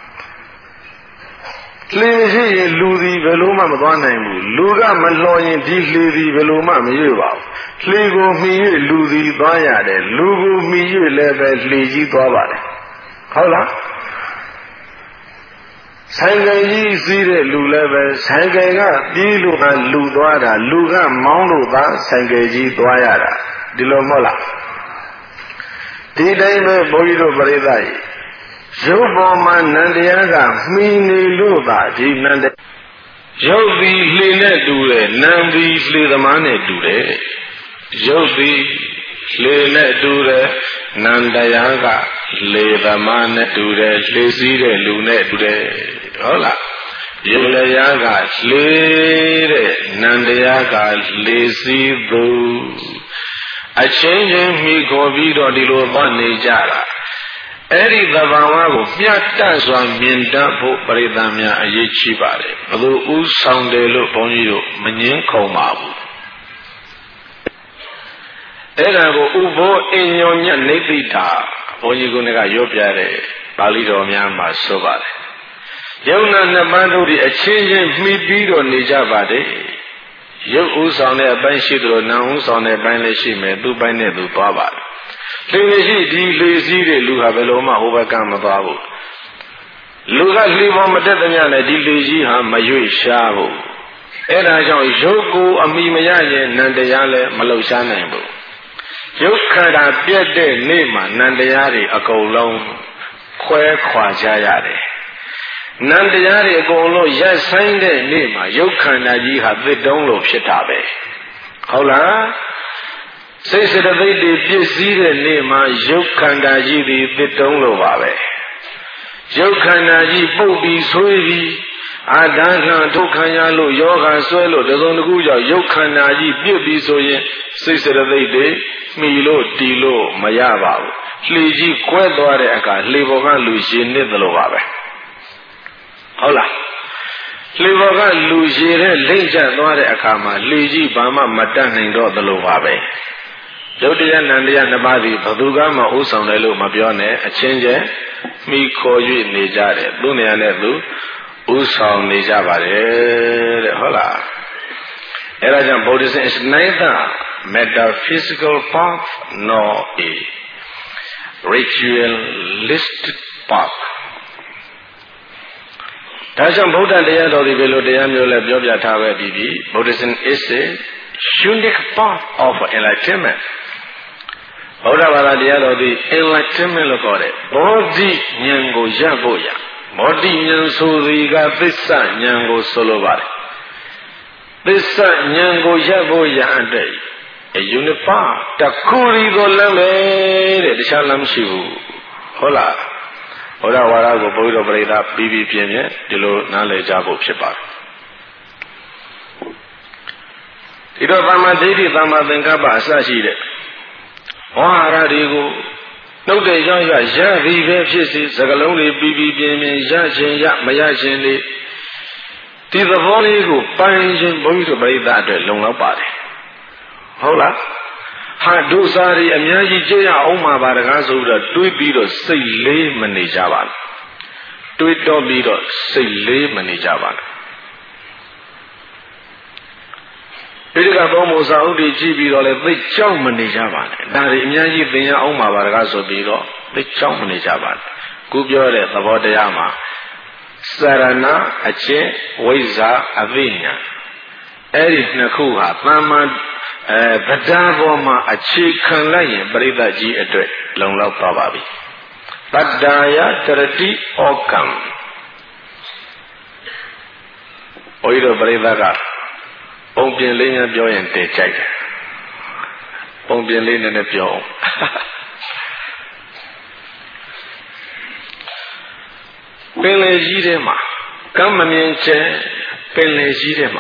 လှေရှိရင်လူဒီဘယ်လိုမှမသွားနိုင်ဘူးလူကမလှော်ရင်ဒီလှေဒီဘယ်လိုမှမရွေ့ပါဘူးလှေကိုမှီ၍လူဒီသွားရတယ်လူကိုမှီ၍လည်းပဲလှေကြီးသွားပါတယ်ဟုတ်လားဆိုင်ကယ်ကြီးစီးတဲ့လူလည်းပဲဆိုင်ကယ်ကပြေးလို့ကလူသွားတာလူကမောင်းလို့သာဆိုင်ကယ်ကြီးသွားရတာဒီလိုမဟုတ်လားဒီတိုင်းပဲဘုန်းကြီးတို့ပရိသတ်ရုပ်ပေါ်မှာနန္တရားကမှီနေလို့သာဒီနန္တရုပ်သည်လှေနဲ့တူတယ်နံသည်လှေသမားနဲ့တူတယ်ရုပ်သည်လှေနဲ့တူတယ်နန္တရားကလှေသမားနဲ့တူတယ်လှေစည်းတဲ့လူနဲ့တူတယ်ဟုတ်လားရုပ်တရားကလှေတဲ့နန္တရားကလှေစည်းသူအချင်းချင်းမိခေါ်ပြီးတော့ဒီလိုသွားနေကြတာအဲ့ဒီသဘာဝကိုပြတ်တတ်စွာမြင်တတ်ဖို့ပရိသတ်များအရေးကြီးပါတယ်ဘယ်လိုဥဆောင်တယ်လို့ဘုန်းကြီးတို့မငင်းခုံပါဘူးအဲ့ဒါကိုဥဘောအညောညနေတိတာဘုန်းကြီးကရောပြတဲ့ပါဠိတော်များမှာဆိုပါတယ်ယုံနာနှစ်ပါးတို့ဒီအချင်းချင်းမှီပြီးတော့နေကြပါတယ်ရုပ်ဥဆောင်တဲ့အပိုင်းရှိသလိုနာမ်ဥဆောင်တဲ့အပိုင်းလည်းရှိမယ်သူ့ပိုင်းနဲ့သူသွားပါတယ်လေရှိဒီလေစည်းတဲ့လူဟာဘယ်လိုမှဟိုဘက်ကမသွားဘူးလူကလှေပေါ်မတက်တဲ့ညနဲ့ဒီလေကြီးဟာမရွေ့ရှားဘူးအဲ့ဒါကြောင့်ရုပ်ကိုအမိမရရင်နန္တရားလည်းမလှုပ်ရှားနိုင်ဘူးရုပ်ခန္ဓာပြတ်တဲ့နေ့မှာနန္တရားတွေအကုန်လုံးခွဲခွာကြရတယ်နန္တရားတွေအကုန်လုံးရပ်ဆိုင်တဲ့နေ့မှာရုပ်ခန္ဓာကြီးဟာသစ်တုံးလိုဖြစ်တာပဲဟုတ်လားစိတ်စတသိက်တွေပြည့်စည်တဲ့နေ့မှာရုပ်ခန္ဓာကြီးဒီသစ်တုံးလိုပါပဲရုပ်ခန္ဓာကြီးပုတ်ပြီးဆွေးပြီးအာဒံခံဒုက္ခရလို့ယောဂဆွဲလို့တစုံတစ်ခုကြောင့်ရုပ်ခန္ဓာကြီးပြည့်ပြီးဆိုရင်စိတ်စတသိက်တွေမှီလို့တီလို့မရပါဘူးလှေကြီးကွဲသွားတဲ့အခါလှေပေါ်ကလူရှင်နစ်သလိုပါပဲဟုတ်လားလှေပေါ်ကလူရေတဲ့လိမ့်ကျသွားတဲ့အခါမှာလှေကြီးဘာမှမတတ်နိုင်တော့သလိုပါပဲရုပ်တရားနံတရားနှစ်ပါးသည်ဘသူကမှဥဆောင်တယ်လို့မပြောနဲ့အချင်းချင်းမိခေါ်၍နေကြတယ်သူနေရာနဲ့သူဥဆောင်နေကြပါတယ်တဲ့ဟုတ်လားအဲဒါကြောင့် Buddhism is neither metaphysical path nor a ritualistic pathဒါကြောင့်ဗုဒ္ဓတရားတော်ဒီဘယ်လိုတရားမျိုးလဲပြောပြထားပဲပြီးပြီ Buddhism is a unique path of enlightenment ဗုဒ္ဓဘာသာတရားတော်ဒီ enlightenment လို့ခေါ်တယ်ဘောဓိဉာဏ်ကိုရဖို့ရဘောဓိဉာဏ်ဆိုသည်ကသစ္စာဉာဏ်ကိုဆိုလိုပါတယ်သစ္စာဉာဏ်ကိုရဖို့ရအတွက် a unique path တခုရီကိုလမ်းပဲတဲ့တခြားလမ်းမရှိဘူးဟုတ်လားဘုရားဝါဒကိုဘုရားပရိသတ်ပြီးပြင်းဒီလိုနားလည်ကြဖို့ဖြစ်ပါတယ်ဒီတော့သမ္မာဒိဋ္ဌိသမ္မာသင်္ကပ္ပအစရှိတဲ့ဝါဟာရတွေကိုနှုတ်တဲ့ရောက်ရသည်ပဲဖြစ်စေစကလုံးတွေပြီးပြင်းရခြင်းရမရခြင်းတွေဒီသဘောလေးကိုပိုင်ခြင်းဘုရားပရိသတ်အတွက်လုံလောက်ပါတယ်ဟုတ်လားဟာဒုစာတွေအများကြီးကြည့်ရအောင်မှာပါတကားဆိုပြီးတော့တွေးပြီးတော့စိတ်လေးမနေကြပါနဲ့တွေးတော့ပြီးတော့စိတ်လေးမနေကြပါနဲ့ဒီကဘောမောစာဥတီကြည့်ပြီးတော့လည်းသိကြောက်မနေကြပါနဲ့ဒါတွေအများကြီးသင်ရအောင်မှာပါတကားဆိုပြီးတော့သိကြောက်မနေကြပါနဲ့ခုပြောတဲ့သဘောတရားမှာစရဏအချင်းဝိဇ္ဇာအသိဉာဏ်အဲ့ဒီနှစ်ခုဟာသမ္မာဗဒ္ဓဘောမှာအခြေခံလိုက်ရင်ပရိသတ်ကြီးအတွက်လုံလောက်သွားပါပြီတတ္တာယတရတိဩကံဘုရားတို့ပရိသတ်ကပုံပြင်လေးနဲ့ပြောရင်တည်ကြိုက်တယ်ပုံပြင်လေးနဲ့ပြောအောင်ပင်လေကြီးထဲမှာကမ်းမမြင်ချင်ပင်လေကြီးထဲမှာ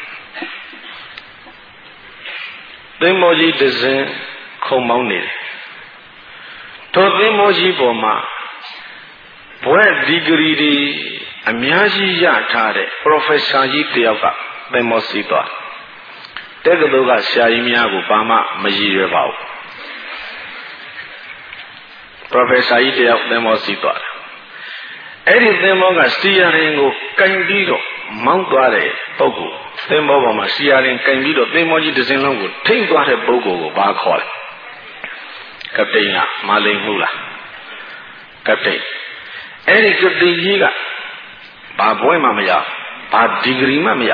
သင်္ဘောကြီးတစ်စင်းခုံမောင်းနေတယ်ထိုသင်္ဘောကြီးပေါ်မှာဘွဲ့ဒီဂရီတွေအများကြီးရထားတဲ့ professor ကြီးတယောက်ကသင်္ဘောစီးသွားတက္ကသိုလ်ကဆရာကြီးများကိုဘာမှမရည်ရွယ်ပါဘူး professor ကြီးတယောက်သင်္ဘောစီးသွားတယ်အဲ့ဒီသင်္ဘောကစီယာရင်ကိုကင်ပြီးတော့မောင်းသွားတဲ့ပုဂ္ဂိုလ်သင်္ဘောပေါ်မှာစီယာရင်ကင်ပြီးတော့သင်္ဘောကြီးတစ်စင်းလုံးကိုထိမ့်သွားတဲ့ပုဂ္ဂိုလ်ကိုဘာခေါ်လဲကပတိန်ကမလိမ်မှုလားကပတိန်အဲ့ဒီကပတိန်ကြီးကဘာဘွဲ့မှမရဘာဒီဂရီမှမရ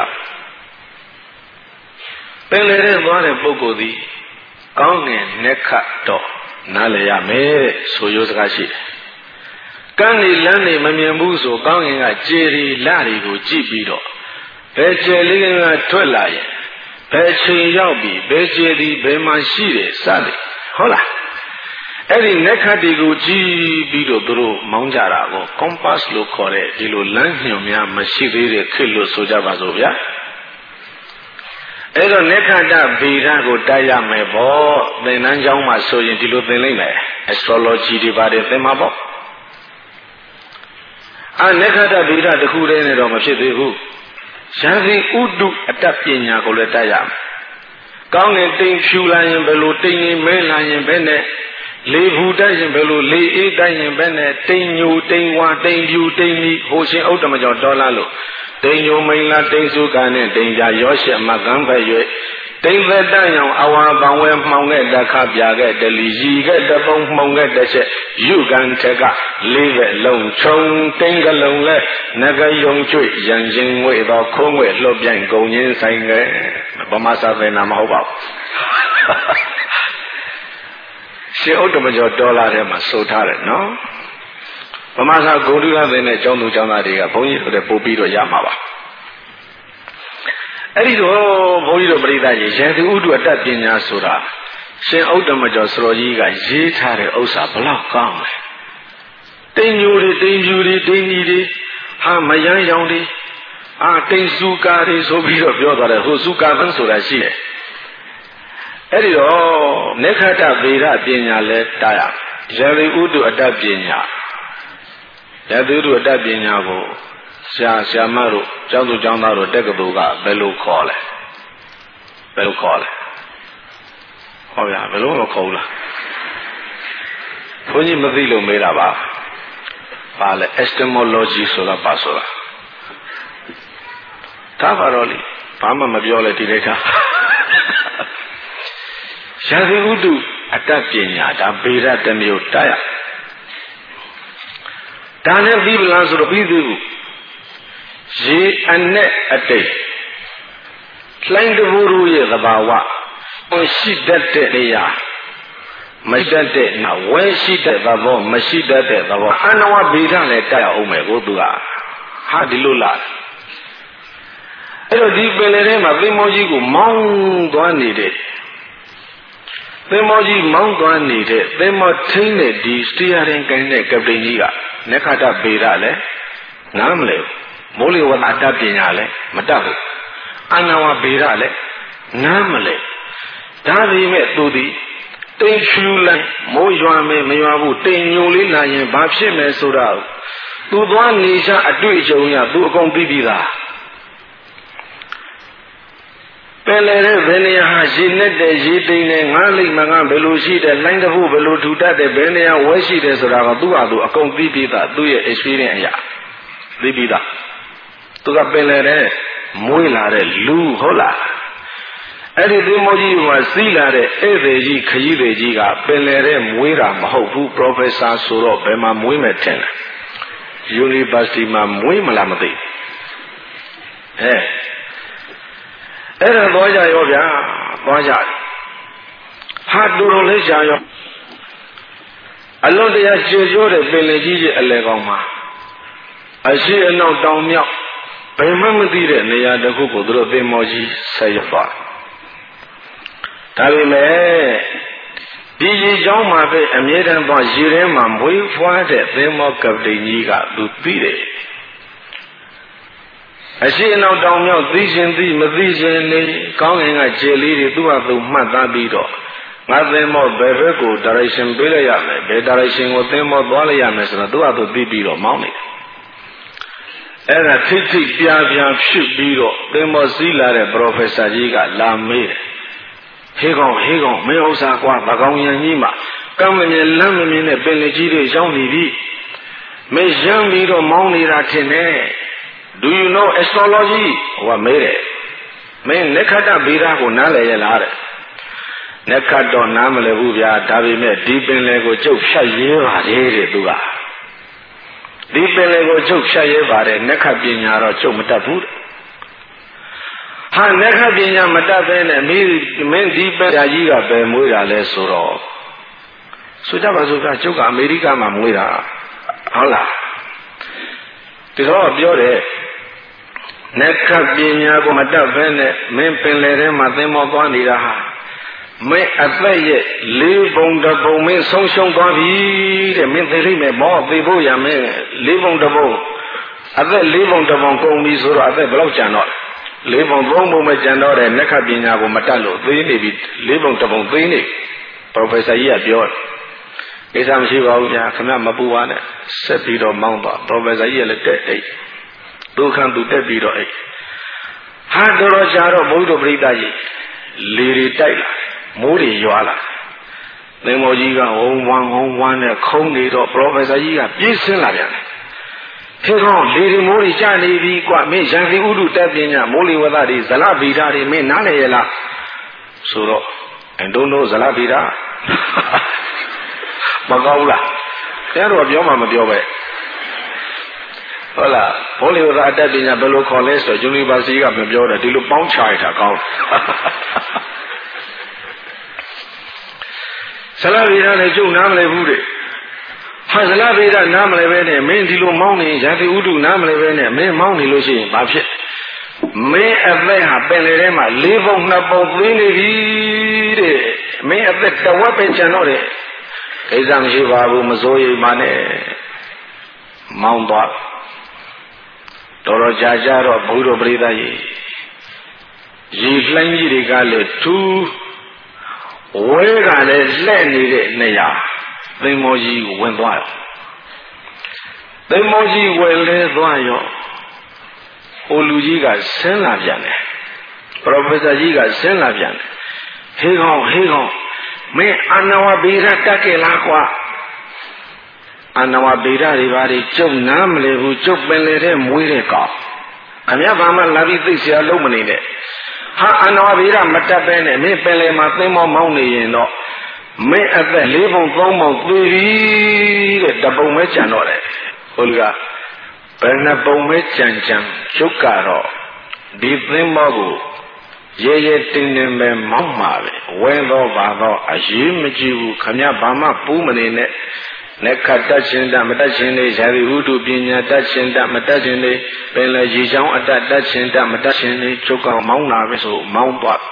ပင်လေတဲ့သွားတဲ့ပုဂ္ဂိုလ်သည်ကောင်းငင်နဲ့ခတ်တော့နားလည်ရမယ်တဲ့ဆိုရိုးစကားရှိတယ်ကန်းနေလမ်းနေမမြင်ဘူးဆိုကောင်းကင်ကကျေရီလတွေကိုကြည့်ပြီးတော့ဘယ်ကျေလေးကထွက်လာရင်ဘယ်ချိန်ရောက်ပြီဘယ်ကျေဒီဘယ်မှာရှိတယ်စသည်ဟုတ်လားအဲ့ဒီနက္ခတ်တွေကိုကြည့်ပြီးတော့သူတို့မောင်းကြတာကို compass လို့ခေါ်တဲ့ဒီလိုလမ်းညွှန်များမရှိသေးတဲ့ခေတ်လို့ဆိုကြပါစို့ဗျာအဲ့တော့နက္ခတ္တဗေဒကိုတိုက်ရမယ်ပေါ့သင်္นานကျောင်းမှာဆိုရင်ဒီလိုသင်လိုက်မယ် astrology တွေပါတယ်သင်မှာပေါ့နက္ခတ္တဗေဒတခုတည်းနဲ့တော့မဖြစ်သေးဘူးရာဇီဥတုအတ္တပညာကိုလည်းတိုက်ရမယ်ကောင်းငင်တိမ်ဖြူလာရင်ဘယ်လိုတိမ်ရင်မဲလာရင်ဘယ်နဲ့လေဘူးတိုက်ရင်ဘယ်လိုလေအေးတိုက်ရင်ဘယ်နဲ့တိမ်ညိုတိမ်ဝါတိမ်ဖြူတိမ်မီဟိုရှင်ဥတ္တမကျော်တော်လာလို့တိမ်ညိုမိန်လာတိမ်စုကနဲ့တိမ်ကြရောရှက်မကန်းဖက်၍တိမ်သက်တန့်ရောင်အဝါပောင်ဝဲမှောင်ခဲ့တခါပြခဲ့တလီရီခဲ့တပုံမှောင်ခဲ့တစ်ချက်ယူကန်ထက်ကလေးပဲလုံးခြုံတိမ်ကလုံးလဲငကယုံကျွေရန်ချင်းငွေတော့ခိုးငွေလှုပ်ပြိုင်ကုန်ရင်းဆိုင်ခဲ့ဗမာစာပေနာမဟုတ်ပါဘူးရှင်ဥတ္တမကျော်ဒေါ်လာထဲမှာဆိုထားတယ်နော်ဗမာစာဂုဏ်တုရသင်တဲ့ကျောင်းသူကျောင်းသားတွေကဘုန်းကြီးတို့လည်းပို့ပြီးတော့ရမှာပါအဲ့ဒီတော့ဘုန်းကြီးတို့ပြိဿကြီးရန်သူဥတုအတ္တပညာဆိုတာရှင်ဥတ္တမကျော်စတော်ကြီးကရေးထားတဲ့ဥစ္စာဘလောက်ကောင်းလဲတိမ်ညိုတွေတိမ်ဖြူတွေတိမ်ကြီးတွေမယမ်းရောင်တွေတိမ်စုကာတွေဆိုပြီးတော့ပြောသွားတယ်ဟိုစုကာသန်းဆိုတာရှိတယ်အဲ့ဒီတော့နက္ခတ္တဗေဒပညာလဲတားရရန်သူဥတုအတ္တပညာရန်သူဥတုအတ္တပညာကိုဆရာမတို့ကျောင်းသူကျောင်းသားတို့တက္ကသိုလ်ကဘယ်လိုခေါ်လဲဘယ်လိုခေါ်လဲဟောဗျာဘယ်လိုမခေါ်ဘူးလားဘုန်းကြီးမသိလို့မေးတာပါလဲ epistemology ဆိုတာပါဆိုတာဒါပါတော့လေဘာမှမပြောလဲဒီကိစ္စရာဇဝတ္ထုအတ္တပညာဒါဗေဒတစ်မျိုးတားရဒါနဲ့ပြီးပလားဆိုတော့ပြီးသေးဘူးရေအနဲ့အတိတ်လှိုင်းတဘူရရဲ့သဘာဝရှိတတ်တဲ့နေရာမရှိတတ်တဲ့ဝဲရှိတဲ့သဘောမရှိတတ်တဲ့သဘောအနဝဗေဒလည်းတားရအောင်မယ်ကိုသူကဒီလိုလားအဲ့တော့ဒီပင်လယ်ထဲမှာသင်္ဘောကြီးကိုမောင်းသွားနေတဲ့သင်္ဘောကြီးမောင်းသွားနေတဲ့သင်္ဘောထိန်းတဲ့ဒီစတီယာရင်ကိုင်းတဲ့ကပတိန်ကြီးကနက္ခတ္တဗေဒလည်းနားမလဲမိုးလေဝသအတ္တပညာလည်းမတတ်ဘူးအနဝဗေဒလည်းနားမလဲဒါပေမဲ့သူဒီတိမ်ဖြူလိုက်မိုးရွာမယ်မရွာဘူးတိမ်ညိုလေးလာရင်ဘာဖြစ်မယ်ဆိုတော့သူသွားနေချအတွေ့အကြုံရသူအကုန်ပြီးပြီးသားပင်လေတဲ့ဘယ်နေရာဟာရေနဲ့တဲ့ရေတိမ်နဲ့ငါးလိမ့်မငါဘယ်လိုရှိတယ်လိုင်းတဖို့ဘယ်လိုထူတတ်တယ်ဘယ်နေရာဝဲရှိတယ်ဆိုတာကသူ့ဟာသူအကုန်ပြီးပြီးသားသူ့ရဲ့ experience အရာပြီးပြီးသားသူကပင်လေတဲ့မွေးလာတဲ့လူဟုတ်လားအဲ့ဒီသင်္ဘောကြီးမှာစီးလာတဲ့ဧည့်သည်ကြီးခရီးသည်ကြီးကပင်လေတဲ့မွေးတာမဟုတ်ဘူး professor ဆိုတော့ဘယ်မှာမွေးမယ်ထင်လဲ university မှာမွေးမလားမသိအဲ့ဒါသွားကြရောဗျာသွားကြဟာတူတော်လေးရှာရောအလွန်တရာကျေကျိုးတဲ့ပင်လယ်ကြီးရဲ့အလယ်ကောင်မှာအရှိအနောက်တောင်မြောက်ဘယ်မှမသိတဲ့နေရာတစ်ခုကိုသူတို့သင်္ဘောကြီးဆက်ရောက်သွားဒါပေမဲ့ဒီရေချောင်းမှာပဲအမြဲတမ်းသွားရေထဲမှာမွေးဖွားတဲ့သင်္ဘောကပတိန်ကြီးကသူသိတယ်အရှိအနောက်တောင်မြောက်သိရှင်သိမသိရှင်နေကောင်းငင်ကခြေလေးတွေသူ့ဟာသူမှတ်သားပြီးတော့ငါသင်္ဘောဘယ်ဘက်ကို direction ပေးလိုက်ရမယ်ဘယ် direction ကိုသင်္ဘောသွားလိုက်ရမယ်ဆိုတော့သူ့ဟာသူသိပြီးတော့မောင်းနေတယ်အဲ့ဒါထိတ်ထိတ်ပြားပြားဖြစ်ပြီးတော့သင်္ဘောစီးလာတဲ့ professor ကြီးကလာမေးတယ်ဟေးကောင်မင်းဥစ္စာကွာဗကောင်ရန်ကြီးမှာကမ်းမမြင်လမ်းမမြင်နဲ့ပင်လယ်ကြီးတွေရောက်နေပြီမင်းရမ်းပြီးတော့မောင်းနေတာထင်တယ်Do you know astrology ဟောမေးတယ်မင်းနက္ခတ္တဗေဒကိုနားလည်ရလားတဲ့နက္ခတ္တတော့နားမလည်ဘူးဗျာဒါပေမဲ့ဒီပင်လယ်ကိုကျုပ်ဖြတ်ရဲပါတယ်တဲ့သူကဒီပင်လယ်ကိုကျုပ်ဖြတ်ရဲပါတယ်နက္ခပညာတော့ကျုပ်မတတ်ဘူးဟာနက္ခပညာမတတ်ပဲနဲ့မင်းဒီပညာကြီးကပဲမွေးတာလဲဆိုတော့ဆိုကြပါစို့ဗျာကျုပ်ကအမေရိကမှာမွေးတာဟုတ်လားဒီတော့ပြောတယ်နက္ခပညာကိုမတတ်ဘဲနဲ့မင်းပင်လယ်ထဲမှာသင်္ဘောသွားနေတာဟာမင်းအသက်ရဲ့လေးပုံတစ်ပုံမင်းဆုံးရှုံးသွားပြီတဲ့မင်းသိလိမ့်မယ်ဘောသိဖို့ရမင်းလေးပုံတစ်ပုံအသက်လေးပုံတစ်ပုံကုန်ပြီဆိုတော့အသက်ဘယ်လောက်ကျန်တော့လေးပုံသုံးပုံပဲကျန်တော့တယ်နက္ခပညာကိုမတတ်လို့သေးနေပြီလေးပုံတစ်ပုံသေးနေပရိုဖက်ဆာကြီးကပြောတယ်ကိစ္စမရှိပါဘူးဗျာခင်ဗျမပူပါနဲ့ဆက်ပြီးတော့မောင်းသွားပရိုဖက်ဆာကြီးကလည်းတက်အိတ်ဒုက္ခသူတက်ပြီးတော့အိတ်ဟာတော်ကြာတော့ဘုရားတို့ပရိသတ်ကြီးလေတွေတိုက်လာမိုးတွေရွာလာသင်္ဘောကြီးကဝုံဝမ်းနဲ့ခုံးနေတော့ပရိုဖက်ဆာကြီးကပြေးဆင်းလာပြန်တယ်ခေကောင်းလေတွေမိုးတွေကျနေပြီကွမင်းရန်စီဥဒုတက်ပညာမိုးလေဝသတွေဇလဗီဒတွေမင်းနားနေရလားဆိုတော့အန်တုံးတို့ဇလဗီဒမကောင်းလားတဲတော့ပြောမှမပြောပဲဟုတ်လားမိုးလေဝသအတက်ပညာဘယ်လိုခေါ်လဲဆိုတော့ University ကမပြောတယ်ဒီလိုပေါင်းချရတာကောင်းဇလဗီဒနဲ့ကျုပ်နားမလဲဘူးတဲ့ဟာဇလဗေဒနားမလဲပဲနဲ့မင်းဒီလိုမောင်းနေရန်တိဥဒုနားမလဲပဲနဲ့မင်းမောင်းနေလို့ရှိရင်ဘာဖြစ်မင်းအသက်ဟာပင်လေထဲမှာ၄ပုံ၂ပုံသေးနေပြီတဲ့မင်းအသက်တဝက်ပဲကျန်တော့တယ်ကိစ္စမရှိပါဘူးမစိုးရိမ်ပါနဲ့မောင်းသွားတော်ကြာတော့ဘုရားပရိသတ်ကြီးရေလှိုင်းကြီးတွေကလည်းထူးဝဲကလည်းလှဲ့နေတဲ့နေရာသင်္ဘောကြီးဝင်သွားရောသင်္ဘောကြီးဝင်လဲသွားရောဟိုလူကြီးကဆင်းလာပြန်တယ်ပရိုဖက်ဆာကြီးကဆင်းလာပြန်တယ်ဟေးကောင်းမင်းအနဝဗေဒတက်ခဲ့လားကွာအနဝဗေဒတွေဘာတွေကျုပ်နားမလဲဘူးကျုပ်ပင်လေတဲ့မွေးတဲ့ကောင်အမြတ်ဘာမှလာပြီးသိစရာလုံးမနေနဲ့ဟာအနဝဗေဒမတက်ပဲနဲ့မင်းပင်လေမှာသင်္ဘောမောင်းနေရင်တော့မင်းအသက်၄ပုံ၃ပုံသေပြီတဲ့တပုံပဲကြံတော့တယ်ဟိုလူကဘယ်နှပုံပဲကြံကျုပ်ကတော့ဒီသင်္ဘောကိုရဲတင်းပဲမောင်းမှာပဲဝဲတော့ပါတော့အရေးမကြည့်ဘူးခမရဘာမှပူးမနေနဲ့လက်ခတ်တတ်ခြင်းတမတတ်ခြင်းလေးဇာတိဟုတုပညာတတ်ခြင်းတမတတ်ခြင်းလေးပင်လည်းရေချောင်းအတတ်တတ်ခြင်းတမတတ်ခြင်းလေးကျုပ်ကမောင်းလာပဲဆိုမောင်းသွား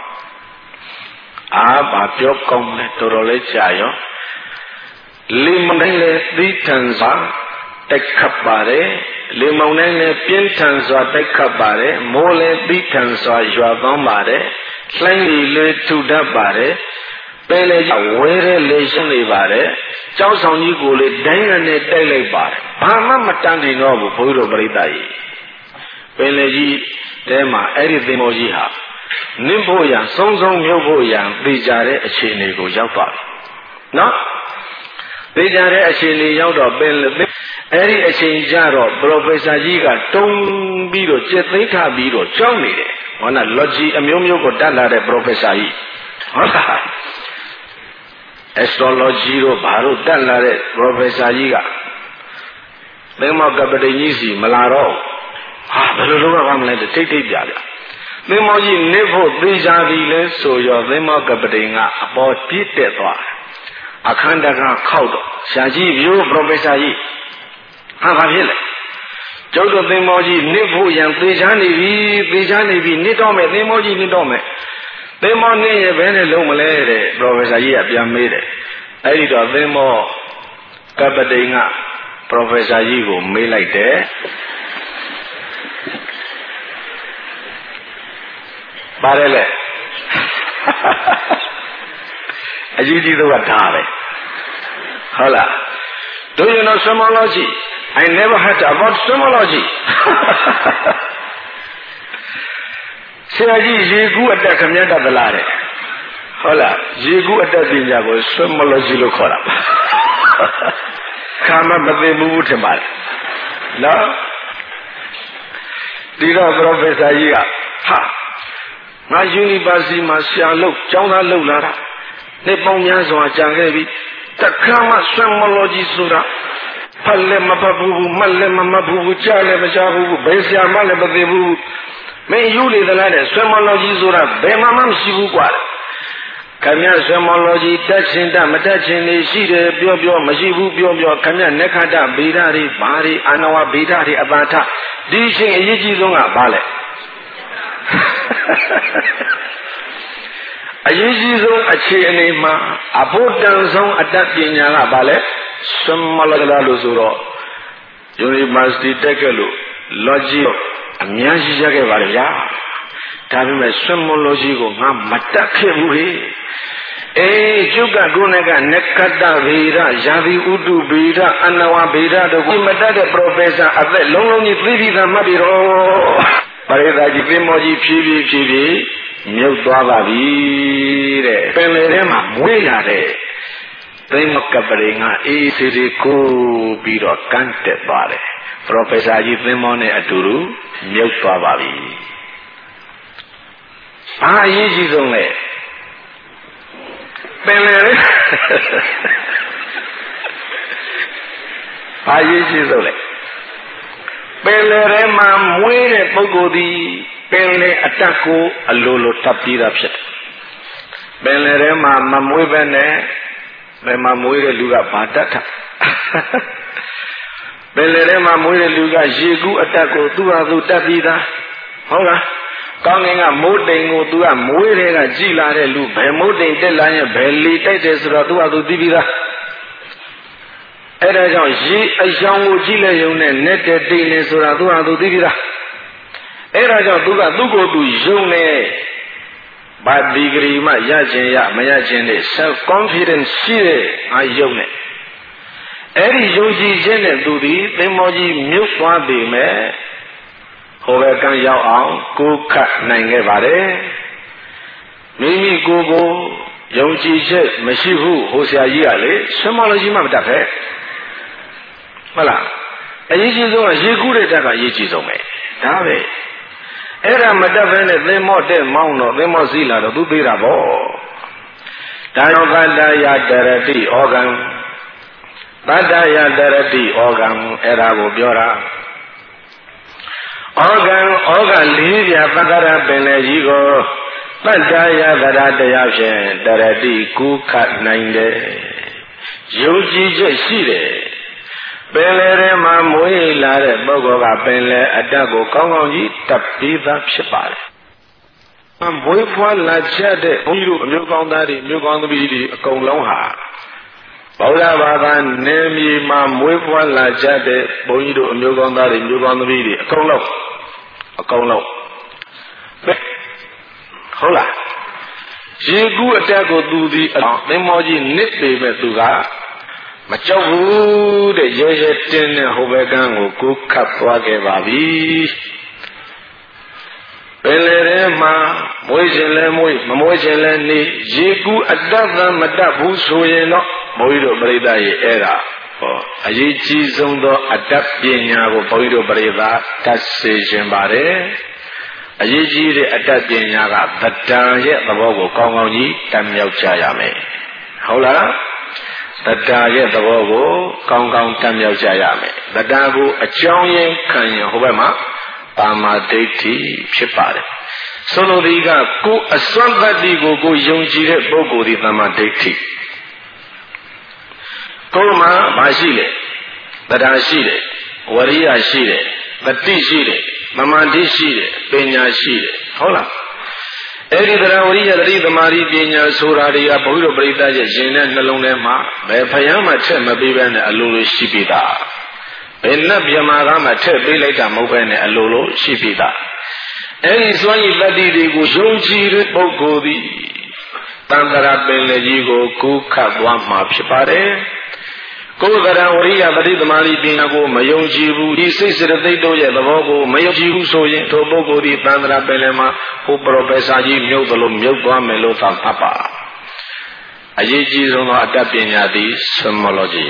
ဘာပြောကောင်းလဲတော်တော်လေးကြာရောလေမုန်တိုင်းလည်းသီးထန်စွာတိုက်ခတ်ပါတယ်လေမုန်တိုင်းလည်းပြင်းထန်စွာတိုက်ခတ်ပါတယ်မိုးလည်းသီးထန်စွာရွာသွန်းပါတယ်လှိုင်းလည်းထူထပ်ပါတယ်ပင်လည်းဝဲတဲ့လေရှင်းနေပါတယ်ကြောက်ဆောင်ကြီးကိုလည်းဒိုင်းရနဲ့တိုက်လိုက်ပါတယ်ဘာမှမတန်းနိုင်တော့ဘူးဘုရားတို့ပရိသတ်ကြီးပင်လည်းကြီးတဲမှာအဲ့ဒီသင်္ဘောကြီးဟာနင်းဖို့ရန်ဆုံးမြုပ်ဖို့ရန်သိကြတဲ့အခြေအနေကိုရောက်သွားပြီနော်သိကြတဲ့အခြေအနေရောက်တော့ပင်အဲ့ဒီအချိန်ကျတော့ပရိုဖက်ဆာကြီးကတုံးပြီးတော့ကျက်သိမ်းထားပြီးတော့ကြောက်နေတယ်ဟောနာ logic အမျိုးမျိုးကိုတတ်လာတဲ့ပရိုဖက်ဆာကြီးဟုတ်လား astrology တို့ဘာလို့တတ်လာတဲ့ပရိုဖက်ဆာကြီးကသင်္မောကပတိကြီးစီမလာတော့ဟာဘယ်လိုလုပ်ရမလဲတိတ်ပြပြသင်္မောကြီးနစ်ဖို့သိကြပြီလဲဆိုရောသင်္မောကပတိကအပေါ်ပြည့်တက်သွားအခန္ဓာကခောက်တော့ရှားကြီးပြိုးပရိုဖက်ဆာကြီးဟာဘာဖြစ်လဲကျုပ်တို့သင်္ဘောကြီးနစ်ဖို့ရန်သေချာနေပြီနစ်တော့မယ်သင်္ဘောကြီးနစ်တော့မယ်သင်္ဘောနစ်ရဲ့ဘယ်နဲ့လုံးမလဲတဲ့ပရိုဖက်ဆာကြီးကပြန်မေးတယ်အဲ့ဒီတော့သင်္ဘောကပတိကပရိုဖက်ဆာကြီးကိုမေးလိုက်တယ်ပါတယ်လေအကြီးကြီးတော့ဒါပဲဟုတ်လား Do you know swimology? I never heard about swimology. ဆရာကြီးရေကူးအတက်ခမည်းတတ်သလားတဲ့ဟုတ်လားရေကူးအတက်ပညာကို swimology လို့ခေါ်တာခါမမသိဘူးထင်ပါတယ်နော်ဒီတော့ professor ကြီးကဟာငါ University မှာဆရာလုပ်ကျောင်းသားလုပ်လာတာနှစ်ပေါင်းများစွာကြာခဲ့ပြီတခါမှ swimology ဆိုတာဖတ်လည်းမဖတ်ဘူးမှတ်လည်းမမှတ်ဘူးကြားလည်းမကြားဘူးဘယ်ဆရာမှလည်းမသိဘူးမင်းယူနေသလားတဲ့ swimology ဆိုတာဘယ်မှမရှိဘူးကွာ Kamya swemmology touching da mataching ni shi de pyo mashi bu pyo kamya nekhata bidari bari anawa bidari abata di shin ayiji song ga ba le ayiji song ache ani ma abhotan song atat panya ga ba le swemmology lo so ro university တက်ခဲ့လို့ logic အများကြီးရခဲ့ပါလေဗျာဒါပေမဲ့ swemmology ကိုငါမတက်ခဲ့ဘူးဟေ့ကျုပ်ကကိုယ်နဲ့ကနက္ခတ္တဗေဒယာတိဥတုဗေဒအနဝဗေဒတို့ကိုမတတ်တဲ့ professor အသက်လုံးလုံးကြီးသိပြီးသားမှတ်ပြီးတော့ပရိသတ်ကြီးသင်္ဘောကြီးဖြည်းဖြည်းမြုပ်သွားပါပြီတဲ့ပင်လယ်ထဲမှာမွေးလာတဲ့သိမကပရိငါအေးစီရီကိုပြီးတော့ကန့်တက်သွားတယ် professor ကြီးသင်္ဘောနဲ့အတူတူမြုပ်သွားပါပြီဘာအရေးကြီးဆုံးလဲပင်လယ်ဘာရေးရှိဆုံးလဲပင်လယ်ထဲမှာမွေးတဲ့ပုဂ္ဂိုလ်သည်ပင်လယ်အတက်ကိုအလိုလိုတပ်ပြီးသားဖြစ်တယ်ပင်လယ်ထဲမှာမမွေးပဲနဲ့ဘယ်မှာမွေးတဲ့လူကဘာတတ်တာပင်လယ်ထဲမှာမွေးတဲ့လူကရေကူးအတက်ကိုသူ့ဟာသူတပ်ပြီးသားဟုတ်လားကောင်းကင်ကမိုးတိမ်ကိုသူကမွေးတဲ့ကကြည်လာတဲ့လူဘယ်မိုးတိမ်တက်လာရင်ဘယ်လေတိုက်တယ်ဆိုတော့သူကသူသိပြီးသားအဲ့ဒါကြောင့်ရေအယောင်ကိုကြည့်လိုက်ရုံနဲ့နဲ့တဲ့တိမ်နေဆိုတာသူကသူသိပြီးသားအဲ့ဒါကြောင့်သူကသူ့ကိုယ်သူယုံနေဘာဒီဂရီမှရခြင်းရမရခြင်းနဲ့ self confidence ရှိတဲ့အာယုံနဲ့အဲ့ဒီယုံကြည်ခြင်းနဲ့သူသည်သင်္ဘောကြီးမြုပ်သွားပြီမဲ့ဟိုဘက်ကရောက်အောင်ကိုခတ်နိုင်ခဲ့ပါတယ်မိမိကိုယ်ကိုယုံကြည်ချက်မရှိဘူးဟိုဆရာကြီးကလေဆွမ်းမလို့ကြီးမှမတတ်ပဲဟုတ်လားအရေးကြီးဆုံးကရေကူးတဲ့တက်ကအရေးကြီးဆုံးပဲဒါပဲအဲ့ဒါမတတ်ဘဲနဲ့သင်္ဘောတဲ့မောင်းတော့သင်္ဘောစီးလာတော့သူသေးတာပေါ့ဒါကြောင့်တတ္တယတရတိဩဂံတတ္တယတရတိဩဂံအဲ့ဒါကိုပြောတာဩဃံလေးပြပကရပင်လေကြီးကိုတတ္တယသရတရားဖြင့်တရတိကူးခတ်နိုင်တယ်ယုံကြည်ချက်ရှိတယ်ပင်လေထဲမှာမွေးလာတဲ့ပုဂ္ဂိုလ်ကပင်လေအတ္တကိုကောင်းကောင်းကြီးတပ်ပြီးသားဖြစ်ပါတယ်မွေးဖွားလာချက်တဲ့ဘုန်းကြီးတို့အမျိုးကောင်းသားတွေအမျိုးကောင်းသမီးတွေအကုန်လုံးဟာဗုဒ္ဓဘာသာနေမြေမှာမွေးဖွားလာကြတဲ့ဘုန်းကြီးတို့အမျိုးကောင်းသားတွေမျိုးကောင်းသမီးတွေအကုန်လုံးဟုတ်လားရေကူးအတက်ကိုသူသည်သင်္ဘောကြီးနစ်ပေမဲ့သူကမကြောက်ဘူးတဲ့ရဲရဲတင်းနဲ့ဟိုဘက်ကန်းကိုကူးခတ်သွားခဲ့ပါပြီပင်လေထဲမှာမွေးခြင်းလဲမွေးမမွေးခြင်းလဲနေရေကူးအတက်သမတတ်ဘူးဆိုရင်တော့ဘုန်းကြီးတို့ပြိဿရေအဲ့ဒါအရေးကြီးဆုံးသောအတ္တပညာကိုဘုန်းကြီးတို့ပြိဿတတ်စေခြင်းပါတယ်အရေးကြီးတဲ့အတ္တပညာကဗတ္တံရဲ့သဘောကိုကောင်းကောင်းကြီးတတ်မြောက်ကြရမယ်ဟုတ်လားဗတ္တရဲ့သဘောကိုကောင်းကောင်းတတ်မြောက်ကြရမယ်ဗတ္တကိုအကြောင်းရင်းခံရင်ဟိုဘက်မှာပါမာဒိဋ္ဌိဖြစ်ပါတယ်ဆိုလိုသည်ကကိုယ်အစွမ်းတတ္တိကိုကိုယုံကြည်တဲ့ပုဂ္ဂိုလ်ဒီပါမာဒိဋ္ဌိကိုယ်မှာမရှိလေတရားရှိတယ်ဝရိယရှိတယ်တတိရှိတယ်မမတိရှိတယ်ပညာရှိတယ်ဟုတ်လားအဲ့ဒီတရားဝရိယတတိသမารိပညာဆိုတာတွေကဘုရားပရိသတ်ရဲ့ရှင်တဲ့နှလုံးထဲမှာဘယ်ဖယားမှထက်မပေးဘဲနဲ့အလိုလိုရှိပြီးသားဘယ်နဲ့မြမာကမှထက်ပေးလိုက်တာမဟုတ်ဘဲနဲ့အလိုလိုရှိပြီးသားအဲ့ဒီစွမ်းရည်တတိတွေကိုယုံကြည်တဲ့ပုဂ္ဂိုလ်သည်တန်ត្រာပင်လေကြီးကိုကူးခတ်သွားမှာဖြစ်ပါတယ်ကိုယ်ကရံဝရိယပฏิသမารိပညာကိုမယုံကြည်ဘူးဒီစိတ်စရသိတ်တို့ရဲ့သဘောကိုမယုံကြည်ဘူးဆိုရင်ထိုပုဂ္ဂိုလ်ဒီသန္တရာပင်လယ်မှာဟိုပရိုဖက်ဆာကြီးမြုပ်သလိုမြုပ်သွားမယ်လို့သာသတ်ပါအရေးကြီးဆုံးသောအတ္တပညာသည် swemmology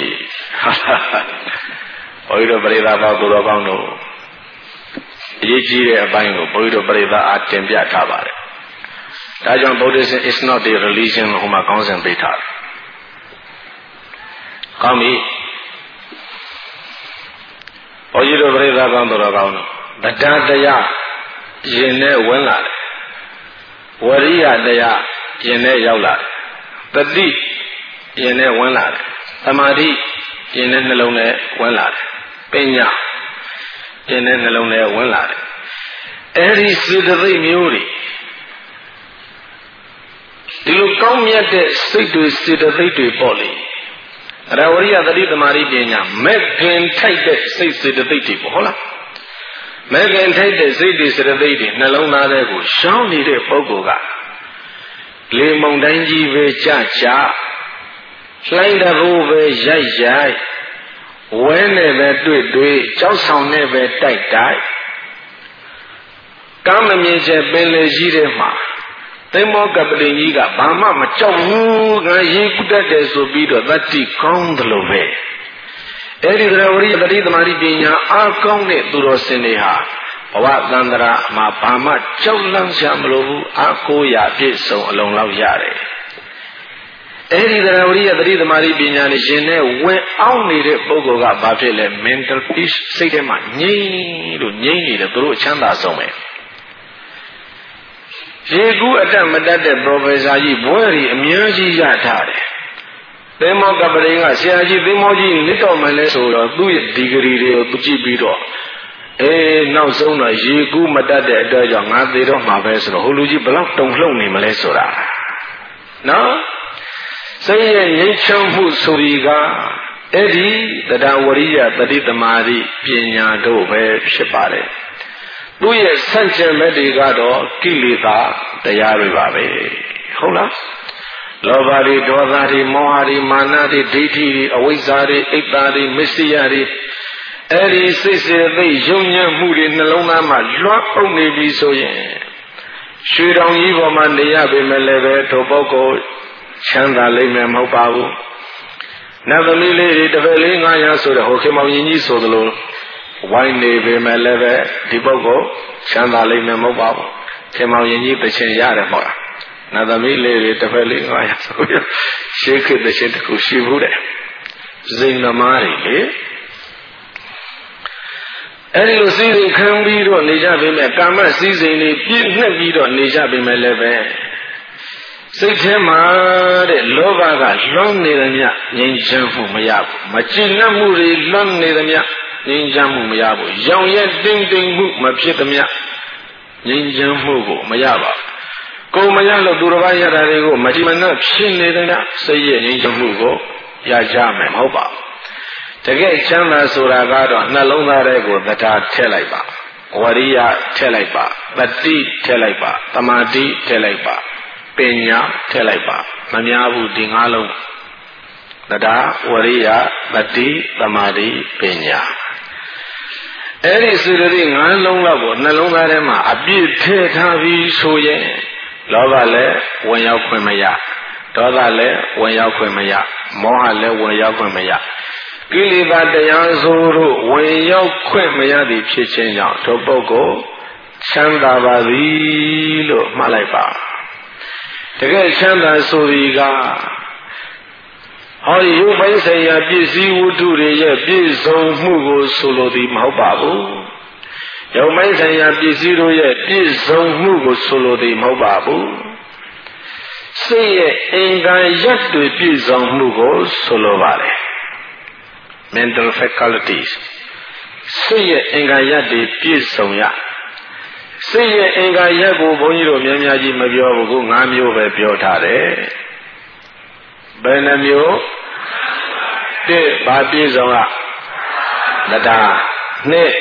ဘုရားတို့ပရိသတ်ပေါင်းသူတော်ကောင်းတို့အရေးကြီးတဲ့အပိုင်းကိုဘုရားတို့ပရိသတ်အားတင်ပြထားပါတယ်ဒါကြောင့် Buddhism is not a religion ဟိုမှာကောင်းစဉ်ပေးထားတယ်ကောင်းပြီဘုန်းကြီးတို့ပြိဿကောင်းတော်ကောင်းတို့ဗဒ္ဒတရားရင်နဲ့ဝင်လာတယ်ဝရိယတရားရင်နဲ့ရောက်လာတယ်တတိရင်နဲ့ဝင်လာတယ်သမာဓိရင်နဲ့နှလုံးနဲ့ဝင်လာတယ်ပညာရင်နဲ့နှလုံးနဲ့ဝင်လာတယ်အဲ့ဒီစေတသိက်မျိုးတွေဒီလိုကောင်းမြတ်တဲ့စိတ်တွေစေတသိက်တွေပေါ့လေအရဝရိယတတိသမာဓိပညာမဲ့ခင်ထိုက်တဲ့စိတ်စေတသိက်တွေပေါ့ဟုတ်လားမဲ့ခင်ထိုက်တဲ့စိတ်တွေစေတသိက်တွေနှလုံးသားထဲကိုရှောင်းနေတဲ့ပုဂ္ဂိုလ်ကလေမုန်တိုင်းကြီးပဲကြကြလှိုင်းတဘူပဲရိုက်ရိုက်ဝဲနဲ့ပဲတွေ့တွေ့ကြောက်ဆောင်နဲ့ပဲတိုက်တိုက်ကမ်းမမြင်ချက်ပင်လေကြီးတဲ့မှာသိမောကပတိကြီးကဘာမှမကြောက်ဘူးငါရေကူတတ်တယ်ဆိုပြီးတော့တတိကောင်းတယ်လို့ပဲအဲ့ဒီသရဝရိတတိသမာဓိပညာအားကောင်းတဲ့သူတော်စင်တွေဟာဘဝသန္တရာမှာဘာမှကြောက်လန့်စရာမလိုဘူးအားကိုးရာပြည့်စုံအလုံးလောက်ရတယ်အဲ့ဒီသရဝရိယတတိသမာဓိပညာနဲ့ရှင်နဲ့ဝင်အောင်နေတဲ့ပုဂ္ဂိုလ်ကဘာဖြစ်လဲ mental peace စိတ်ထဲမှာငြိမ်လို့ငြိမ်နေတယ်သူတို့အချမ်းသာဆုံးပဲရေကူးအတက်မတက်တဲ့ professor ကြီးဘွဲရီအများကြီးရထားတယ်သင်္မောကပရိကဆရာကြီးသင်္မောကြီးနစ်တော်မှလဲဆိုတော့သူ့ရဲ့ဒီဂရီတွေကိုသူကြည့်ပြီးတော့နောက်ဆုံးတော့ရေကူးမတက်တဲ့အတွက်ကြောင့်ငါသေတော့မှာပဲဆိုတော့ဟိုလူကြီးဘလောက်တုန်လှုပ်နေမလဲဆိုတာနော်စိတ်ရဲ့ငြိမ်းချမ်းမှုဆိုဒီကအဲ့ဒီတရားဝရိယတတိသမာဓိပညာတို့ပဲဖြစ်ပါတယ်သူ့ရဲ့ဆန့်ကျင်ဘက်တွေကတော့ကိလေသာတရားတွေပါပဲဟုတ်လားလောဘတွေဒေါသတွေမောဟတွေမာနတွေဒိဋ္ဌိတွေအဝိဇ္ဇာတွေအိတ်တာတွေမစ္စယတွေအဲ့ဒီစိတ်စေသိယုံညံ့မှုတွေနှလုံးသားမှာလွှမ်းအုပ်နေပြီဆိုရင်ရွှေတောင်ကြီးပေါ်မှာနေရပေမဲ့လည်းပဲထိုပုဂ္ဂိုလ်ချမ်းသာလိမ့်မယ်မဟုတ်ပါဘူးနတ်သမီးလေးတွေတစ်ပည့်လေး900ဆိုတဲ့ဟိုခေမောင်ရင်ကြီးဆိုသလိုဝိုင်းနေပေမဲ့လည်းပဲဒီပုဂ္ဂိုလ်ချမ်းသာလိမ့်မယ်မဟုတ်ပါဘူးခေမောင်ရင်ကြီးတစ်ချိန်ရတယ်မဟုတ်လားနတ်သမီးလေးတွေတစ်ပည့်လေး900ဆိုရရှေးခေတ်တစ်ချိန်တစ်ခုရှိဘူးတဲ့ဇိမ်သမားတွေလေအဲ့ဒီလိုစည်းစိမ်ခံပြီးတော့နေကြပေမဲ့ကာမစည်းစိမ်တွေပြည့်နှက်ပြီးတော့နေကြပေမဲ့လည်းပဲစိတ်ထဲမှာတဲ့လောဘကလွန်နေသည်မြငြိမ်းချမ်းမှုမရဘူးမကျဉ်းနှံ့မှုတွေလွန်နေသည်မြငြိမ်းချမ်းမှုမရဘူးရောင်ရက်တင်းတင်းမှုမဖြစ်သည်မြငြိမ်းချမ်းမှုကိုမရပါဘူးကိုယ်မရလို့သူတစ်ပါးရတာတွေကိုမတိမနှက်ဖြစ်နေသည်မြစိတ်ရဲ့ငြိမ်းချမ်းမှုကိုရကြမယ်မဟုတ်ပါဘူးတကယ်ချမ်းသာဆိုတာကတော့နှလုံးသားထဲကိုတရားထည့်လိုက်ပါဝရိယထည့်လိုက်ပါတတိထည့်လိုက်ပါသမာဓိထည့်လိုက်ပါပညာထည့်လိုက်ပါမများဘူးဒီ၅လုံးတရားဝရိယတတိသမာဓိပညာအဲ့ဒီစေတသိက်၅လုံးလောက်ကိုနှလုံးသားထဲမှာအပြည့်ထည့်ထားပြီးဆိုရင်လောဘလည်းဝင်ရောက်ခွင့်မရဒေါသလည်းဝင်ရောက်ခွင့်မရမောဟလည်းဝင်ရောက်ခွင့်မရကိလေသာတရားဆိုတို့ဝင်ရောက်ခွင့်မရသည်ဖြစ်ခြင်းကြောင့်ထိုပုဂ္ဂိုလ်ချမ်းသာပါသည်လို့မှတ်လိုက်ပါတကယ်ချမ်းသာဆိုဒီကဟောဒီရုပ်ပိုင်းဆိုင်ရာပစ္စည်းဝတ္ထုတွေရဲ့ပြည့်စုံမှုကိုဆိုလိုသည်မဟုတ်ပါဘူးရုပ်ပိုင်းဆိုင်ရာပစ္စည်းတို့ရဲ့ပြည့်စုံမှုကိုဆိုလိုသည်မဟုတ်ပါဘူးစိတ်ရဲ့အင်္ဂါရပ်တွေပြည့်စုံမှုကိုဆိုလိုပါတယ်mental faculties စိတ်ရဲ့အင်္ဂါရပ်တွေပြည့်စုံရစိတ်ရဲ့အင်္ဂါရပ်ကိုဘုန်းကြီးတို့များများကြီးမပြောဘူးခု5မျိုးပဲပြောထားတယ်ဘယ်နှမျိုးတစ်ဘာပြည့်စုံရတရားနှစ်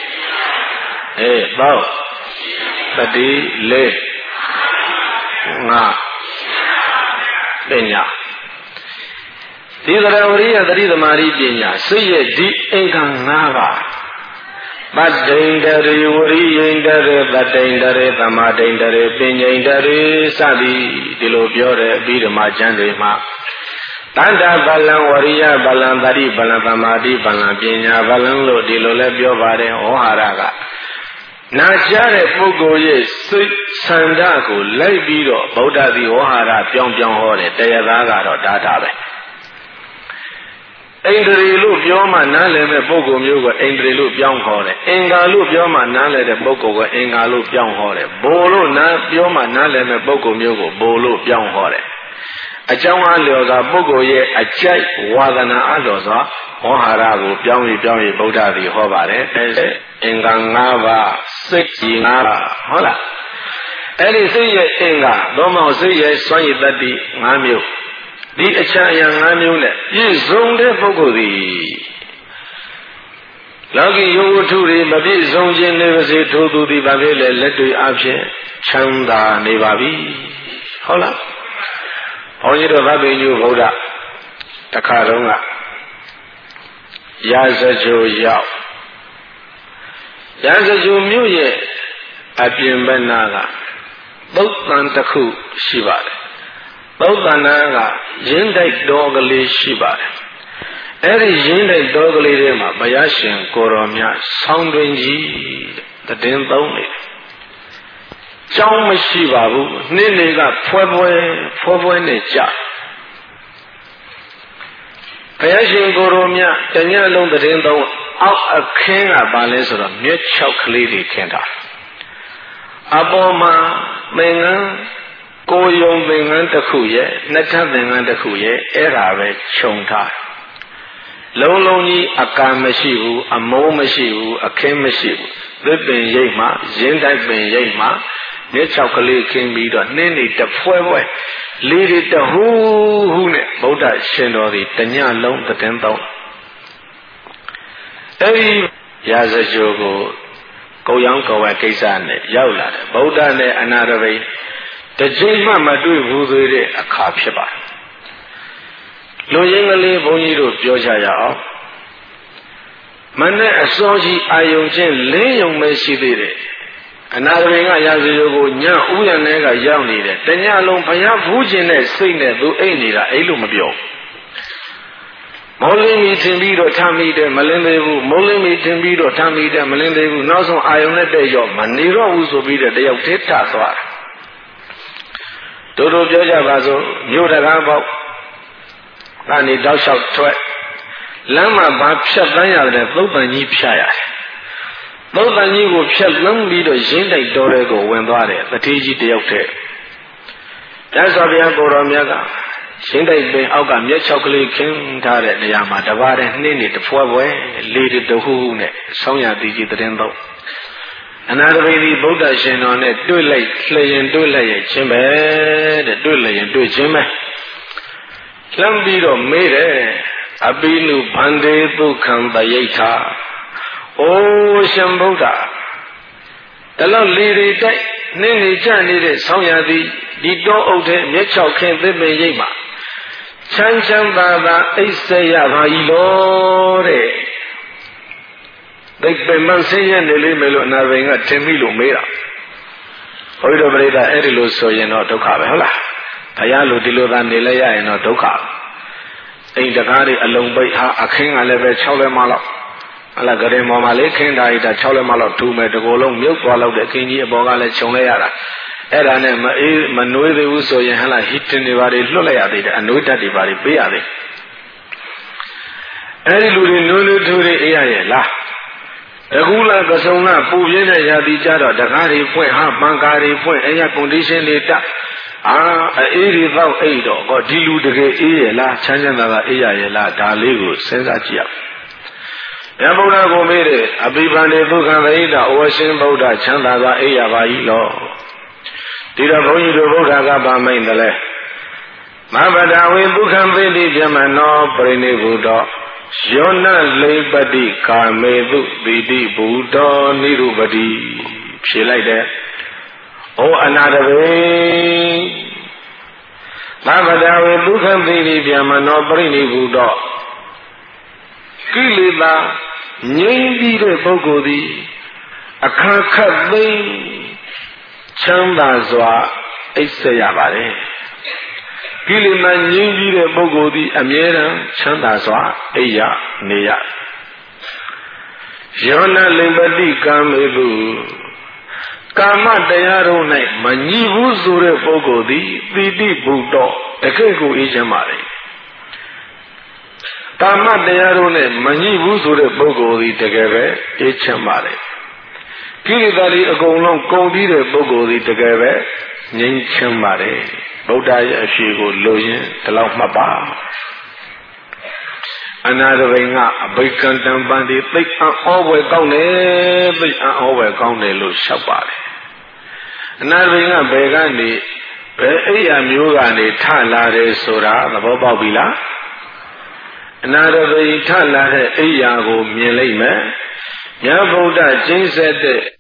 ပေါ့တတိလေးငါပညာဒီသရဝရိယတတိသမာဓိပညာစိတ်ရဲ့ဒီအင်္ဂါ၅ပါးပတ္တိန္တရေဝရိယိန္တရေပတ္တိန္တရေသမာတိန္တရေပညာန္တရေစသည်ဒီလိုပြောတဲ့အပြီးဓမ္မကျမ်းတွေမှာတန္တဗလံဝရိယဗလံတတိဗလံသမာဓိဗလံပညာဗလံလို့ဒီလိုလဲပြောပါတယ်ဩဟာရကနာကြားတဲ့ပုဂ္ဂိုလ်ရဲ့စိတ်ဆန္ဒကိုလိုက်ပြီးတော့ဗုဒ္ဓသည်ဩဟာရပြောင်းဟောတယ်တရားသားကတော့ဒါပဲအိန္ဒြေလို့ပြောမှနားလည်မဲ့ပုဂ္ဂိုလ်မျိုးကိုအိန္ဒြေလို့ပြောင်းခေါ်တယ်အင်္ဂါလို့ပြောမှနားလည်တဲ့ပုဂ္ဂိုလ်ကိုအင်္ဂါလို့ပြောင်းခေါ်တယ်ဘိုလ်လို့ပြောမှနားလည်မဲ့ပုဂ္ဂိုလ်မျိုးကိုဘိုလ်လို့ပြောင်းခေါ်တယ်အကြောင်းအားလျော်စွာပုဂ္ဂိုလ်ရဲ့အကြိုက်ဝါဒနာအားလျော်စွာဟောဟာရကိုပြောင်းပြီးဗုဒ္ဓသည်ဟောပါတယ်အင်္ဂါ၅ပါးစိတ်ကြီး၅ပါးဟုတ်လားအဲ့ဒီစိတ်ရဲ့အင်္ဂါသို့မဟုတ်စိတ်ရဲ့စွမ်းရည်တတ္တိ၅မျိုးဒီအချမ်းအရာ၅မျိုးနဲ့ပြည့်စုံတဲ့ပုဂ္ဂိုလ်သည်လောကီယုံဝတ္ထုတွေမပြည့်စုံခြင်းနေပါစေထိုသူသည်ဘာဖြစ်လဲလက်တွေ့အဖြစ်ချမ်းသာနေပါပြီဟုတ်လားဘုန်းကြီးတို့ဗဗ္ဗညုဗုဒ္ဓတခါတုန်းကရာဇဂိုရောက်ရာဇဂိုမြို့ရဲ့အပြင်ဘက်နာကသုတ်တန်တစ်ခုရှိပါတယ်သုတ်တန်နာကရင်းတိုက်တော်ကလေးရှိပါတယ်အဲ့ဒီရင်းတိုက်တော်ကလေးထဲမှာဘုရားရှင်ကိုယ်တော်မြတ်ဆောင်းတွင်ကြီးတည်င်းသုံးနေတယ်ကျောင်းမရှိပါဘူးနေ့နေ့ကဖွဲဖွဲနဲ့ကြာဘုရားရှင်ကိုယ်တော်မြတ်တညလုံးတည်င်းသုံးအောက်အခင်းကပါလဲဆိုတော့မြက်ချောက်ကလေးတွေခင်းတာအပေါ်မှာသင်္ကန်းကိုယုံသင်္ကန်းတစ်ခုရဲ့နှစ်ထပ်သင်္ကန်းတစ်ခုရဲ့အဲ့ဒါပဲခြုံထားလုံးလုံးကြီးအကာမရှိဘူးအမိုးမရှိဘူးအခင်းမရှိဘူးသစ်ပင်ရိပ်မှာရင်းတိုက်ပင်ရိပ်မှာမြက်ချောက်ကလေးခင်းပြီးတော့နှင်းနေတဖွဲလေးတွေတဟူးနဲ့ဗုဒ္ဓရှင်တော်သည်တညလုံးတည်င်းသုံးအဲ့ဒီရာဇဂိုကိုကိုရောင်းကဝဲကိစ္စနဲ့ရောက်လာတယ်ဗုဒ္ဓနဲ့အနာရဘိတစ်ချိန်မှမတွေ့ဘူးသေးတဲ့အခါဖြစ်ပါတယ်လူရင်းကလေးဘုန်းကြီးတို့ပြောကြရအောင်မနဲ့အစောကြီးအာယုံချင်းလင်းယုံပဲရှိသေးတယ်အနာရဘိကရာဇဂိုကိုညဥ်ရနဲ့ကရောက်နေတယ်တညလုံးဘုရားဖူးခြင်းနဲ့စိတ်နဲ့သူအိတ်နေတာအဲ့လိုမပြောမောလင်းမီထင်ပြီးတော့ထမိတယ်မလင်းသေးဘူးမိုးလင်းမီထင်ပြီးတော့ထမိတယ်မလင်းသေးဘူးနောက်ဆုံးအာယုံနဲ့တဲ့ရောမနေတော့ဘူးဆိုပြီးတော့တယောက်တည်းထသွားတယ်တို့ပြောကြပါစို့မြို့တကားပေါက်ကနေတောက်လျှောက်ထွက်လမ်းမှာဘာဖြတ်တန်းရတယ်သုတ်တန်ကြီးဖြတ်ရတယ်သုတ်တန်ကြီးကိုဖြတ်လုံးပြီးတော့ရင်းတိုက်တော်တဲ့ကိုဝင်သွားတယ်တတိကြီးတယောက်တည်းမြတ်စွာဘုရားကိုယ်တော်မြတ်ကရှင်းတိုက်ပင်အောက်ကမြက်ချောက်ကလေးခင်းထားတဲ့နေရာမှာတပါးတဲ့နှင်းနေတဖွဲဖွဲလေးတဟူးနဲ့ဆောင်းရသည်ကြီးတည်င်းတော့အနာတပိတိဗုဒ္ဓရှင်တော်နဲ့တွေ့လိုက်လျင်တွေ့လိုက်ရဲ့ချင်းပဲတဲ့တွေ့လျင်တွေ့ချင်းပဲလှမ်းပြီးတော့မေးတယ်အပိနုဗန္ဒေဒုက္ခံတယိဋ္ဌာအိုးရှင်ဗုဒ္ဓတလောက်လေတွေတိုက်နှင်းနေကြနေတဲ့ဆောင်းရသည်ဒီတောအုပ်ထဲမြက်ချောက်ခင်းသစ်ပင်ရိပ်မှာချမ်းချမ်းသာသာအိပ်ဆက်ရပါ၏လို့တဲ့သိပင်မဆင်းရဲနေလိမ့်မယ်လို့အနာဘိန်ကထင်မိလို့မေးတာဘုရားတော်ပရိသတ်အဲ့ဒီလိုဆိုရင်တော့ဒုက္ခပဲဟုတ်လားဘုရားလိုဒီလိုသာနေလဲရရင်တော့ဒုက္ခအိမ်တကားတွေအလုံးပိတ်ဟာအခင်းကလည်းပဲ6လက်မလောက်အလားဂရင်ပေါ်မှာလေးခင်းတာဤတာ6လက်မလောက်ထူမယ်တကိုယ်လုံးမြုပ်သွားလောက်တဲ့ခင်းကြီးအပေါ်ကလည်းခြုံလဲရတာအဲ့ဒါနဲ့မနွေးသေးဘူးဆိုရင်ဟလာဟီတင်တွေပါတွေလွတ်လိုက်ရသေးတယ်အနွေးဓာတ်တွေပါတွေပေးရသေးအဲ့ဒီလူတွေနွေးနွေးထူတွေအေးရရဲ့လားအခုလာကစုံကပူပြင်းတဲ့ရာသီကြတော့တကားတွေဖွင့်ဟာပန်ကားတွေဖွင့်အဲ့ရကွန်ဒီရှင်းတွေတက်အေးတွေတော့အိတ်တော့ဟောဒီလူတကယ်အေးရလားချမ်းချမ်းသာသာအေးရရဲ့လားဒါလေးကိုစဉ်းစားကြည့်ရအောင်ဘုရားကိုမေးတယ်အပိပန္နေဒုက္ခံဝိဒ္ဓဩရှင်ဗုဒ္ဓချမ်းသာသာအေးရပါ၏လို့ဒီတော့ဘုန်းကြီးတို့ဗုဒ္ဓကပါမိန်တယ်လေမဗဒဝေဒုက္ခံသေတိပြမနောပရိနိဗ္ဗုတောယောနလိပတိကာမေတုပိတိဘုဒ္ဓောနိရုပတိဖြေလိုက်တယ်ဩအနာတဝေမဗဒဝေဒုက္ခံသေတိပြမနောပရိနိဗ္ဗုတောကိလေသာငြိမ်းပြီးတဲ့ပုဂ္ဂိုလ်သည်အခါခတ်သိမ်းချမ်းသာစွာအိပ်ဆက်ရပါတယ်ကိလေသာငြိမ်းပြီးတဲ့ပုဂ္ဂိုလ်သည်အမြဲတမ်းချမ်းသာစွာအိပ်ရနေရယောနလိပတိကာမေတုကာမတရားတို့၌မညှိဘူးဆိုတဲ့ပုဂ္ဂိုလ်သည်သီတိဘုဒ္ဓတကယ့်ကိုအေးချမ်းပါတယ်ကာမတရားတို့နဲ့မညှိဘူးဆိုတဲ့ပုဂ္ဂိုလ်သည်တကယ်ပဲအေးချမ်းပါတယ်ကိလေသာတွေအကုန်လုံးကုန်ပြီးတဲ့ပုဂ္ဂိုလ်သည်တကယ်ပဲငြိမ်းချမ်းပါတယ်ဗုဒ္ဓရဲ့အဖြေကိုလိုရင်ဒီလောက်မှတ်ပါအနာတပိန်ကအဘိကံတံပန္တိသိအံ့ဩဝယ်ကောင်းတယ်သိအံ့ဩဝယ်ကောင်းတယ်လို့လျှောက်ပါတယ်အနာတပိန်ကဘယ်ကနေဘယ်အိယာမျိုးကနေထလာတယ်ဆိုတာသဘောပေါက်ပြီလားအနာတပိန်ထလာတဲ့အိယာကိုမြင်လိုက်မယ်မြတ်ဗုဒ္ဓကျင့်ဆက်တဲ့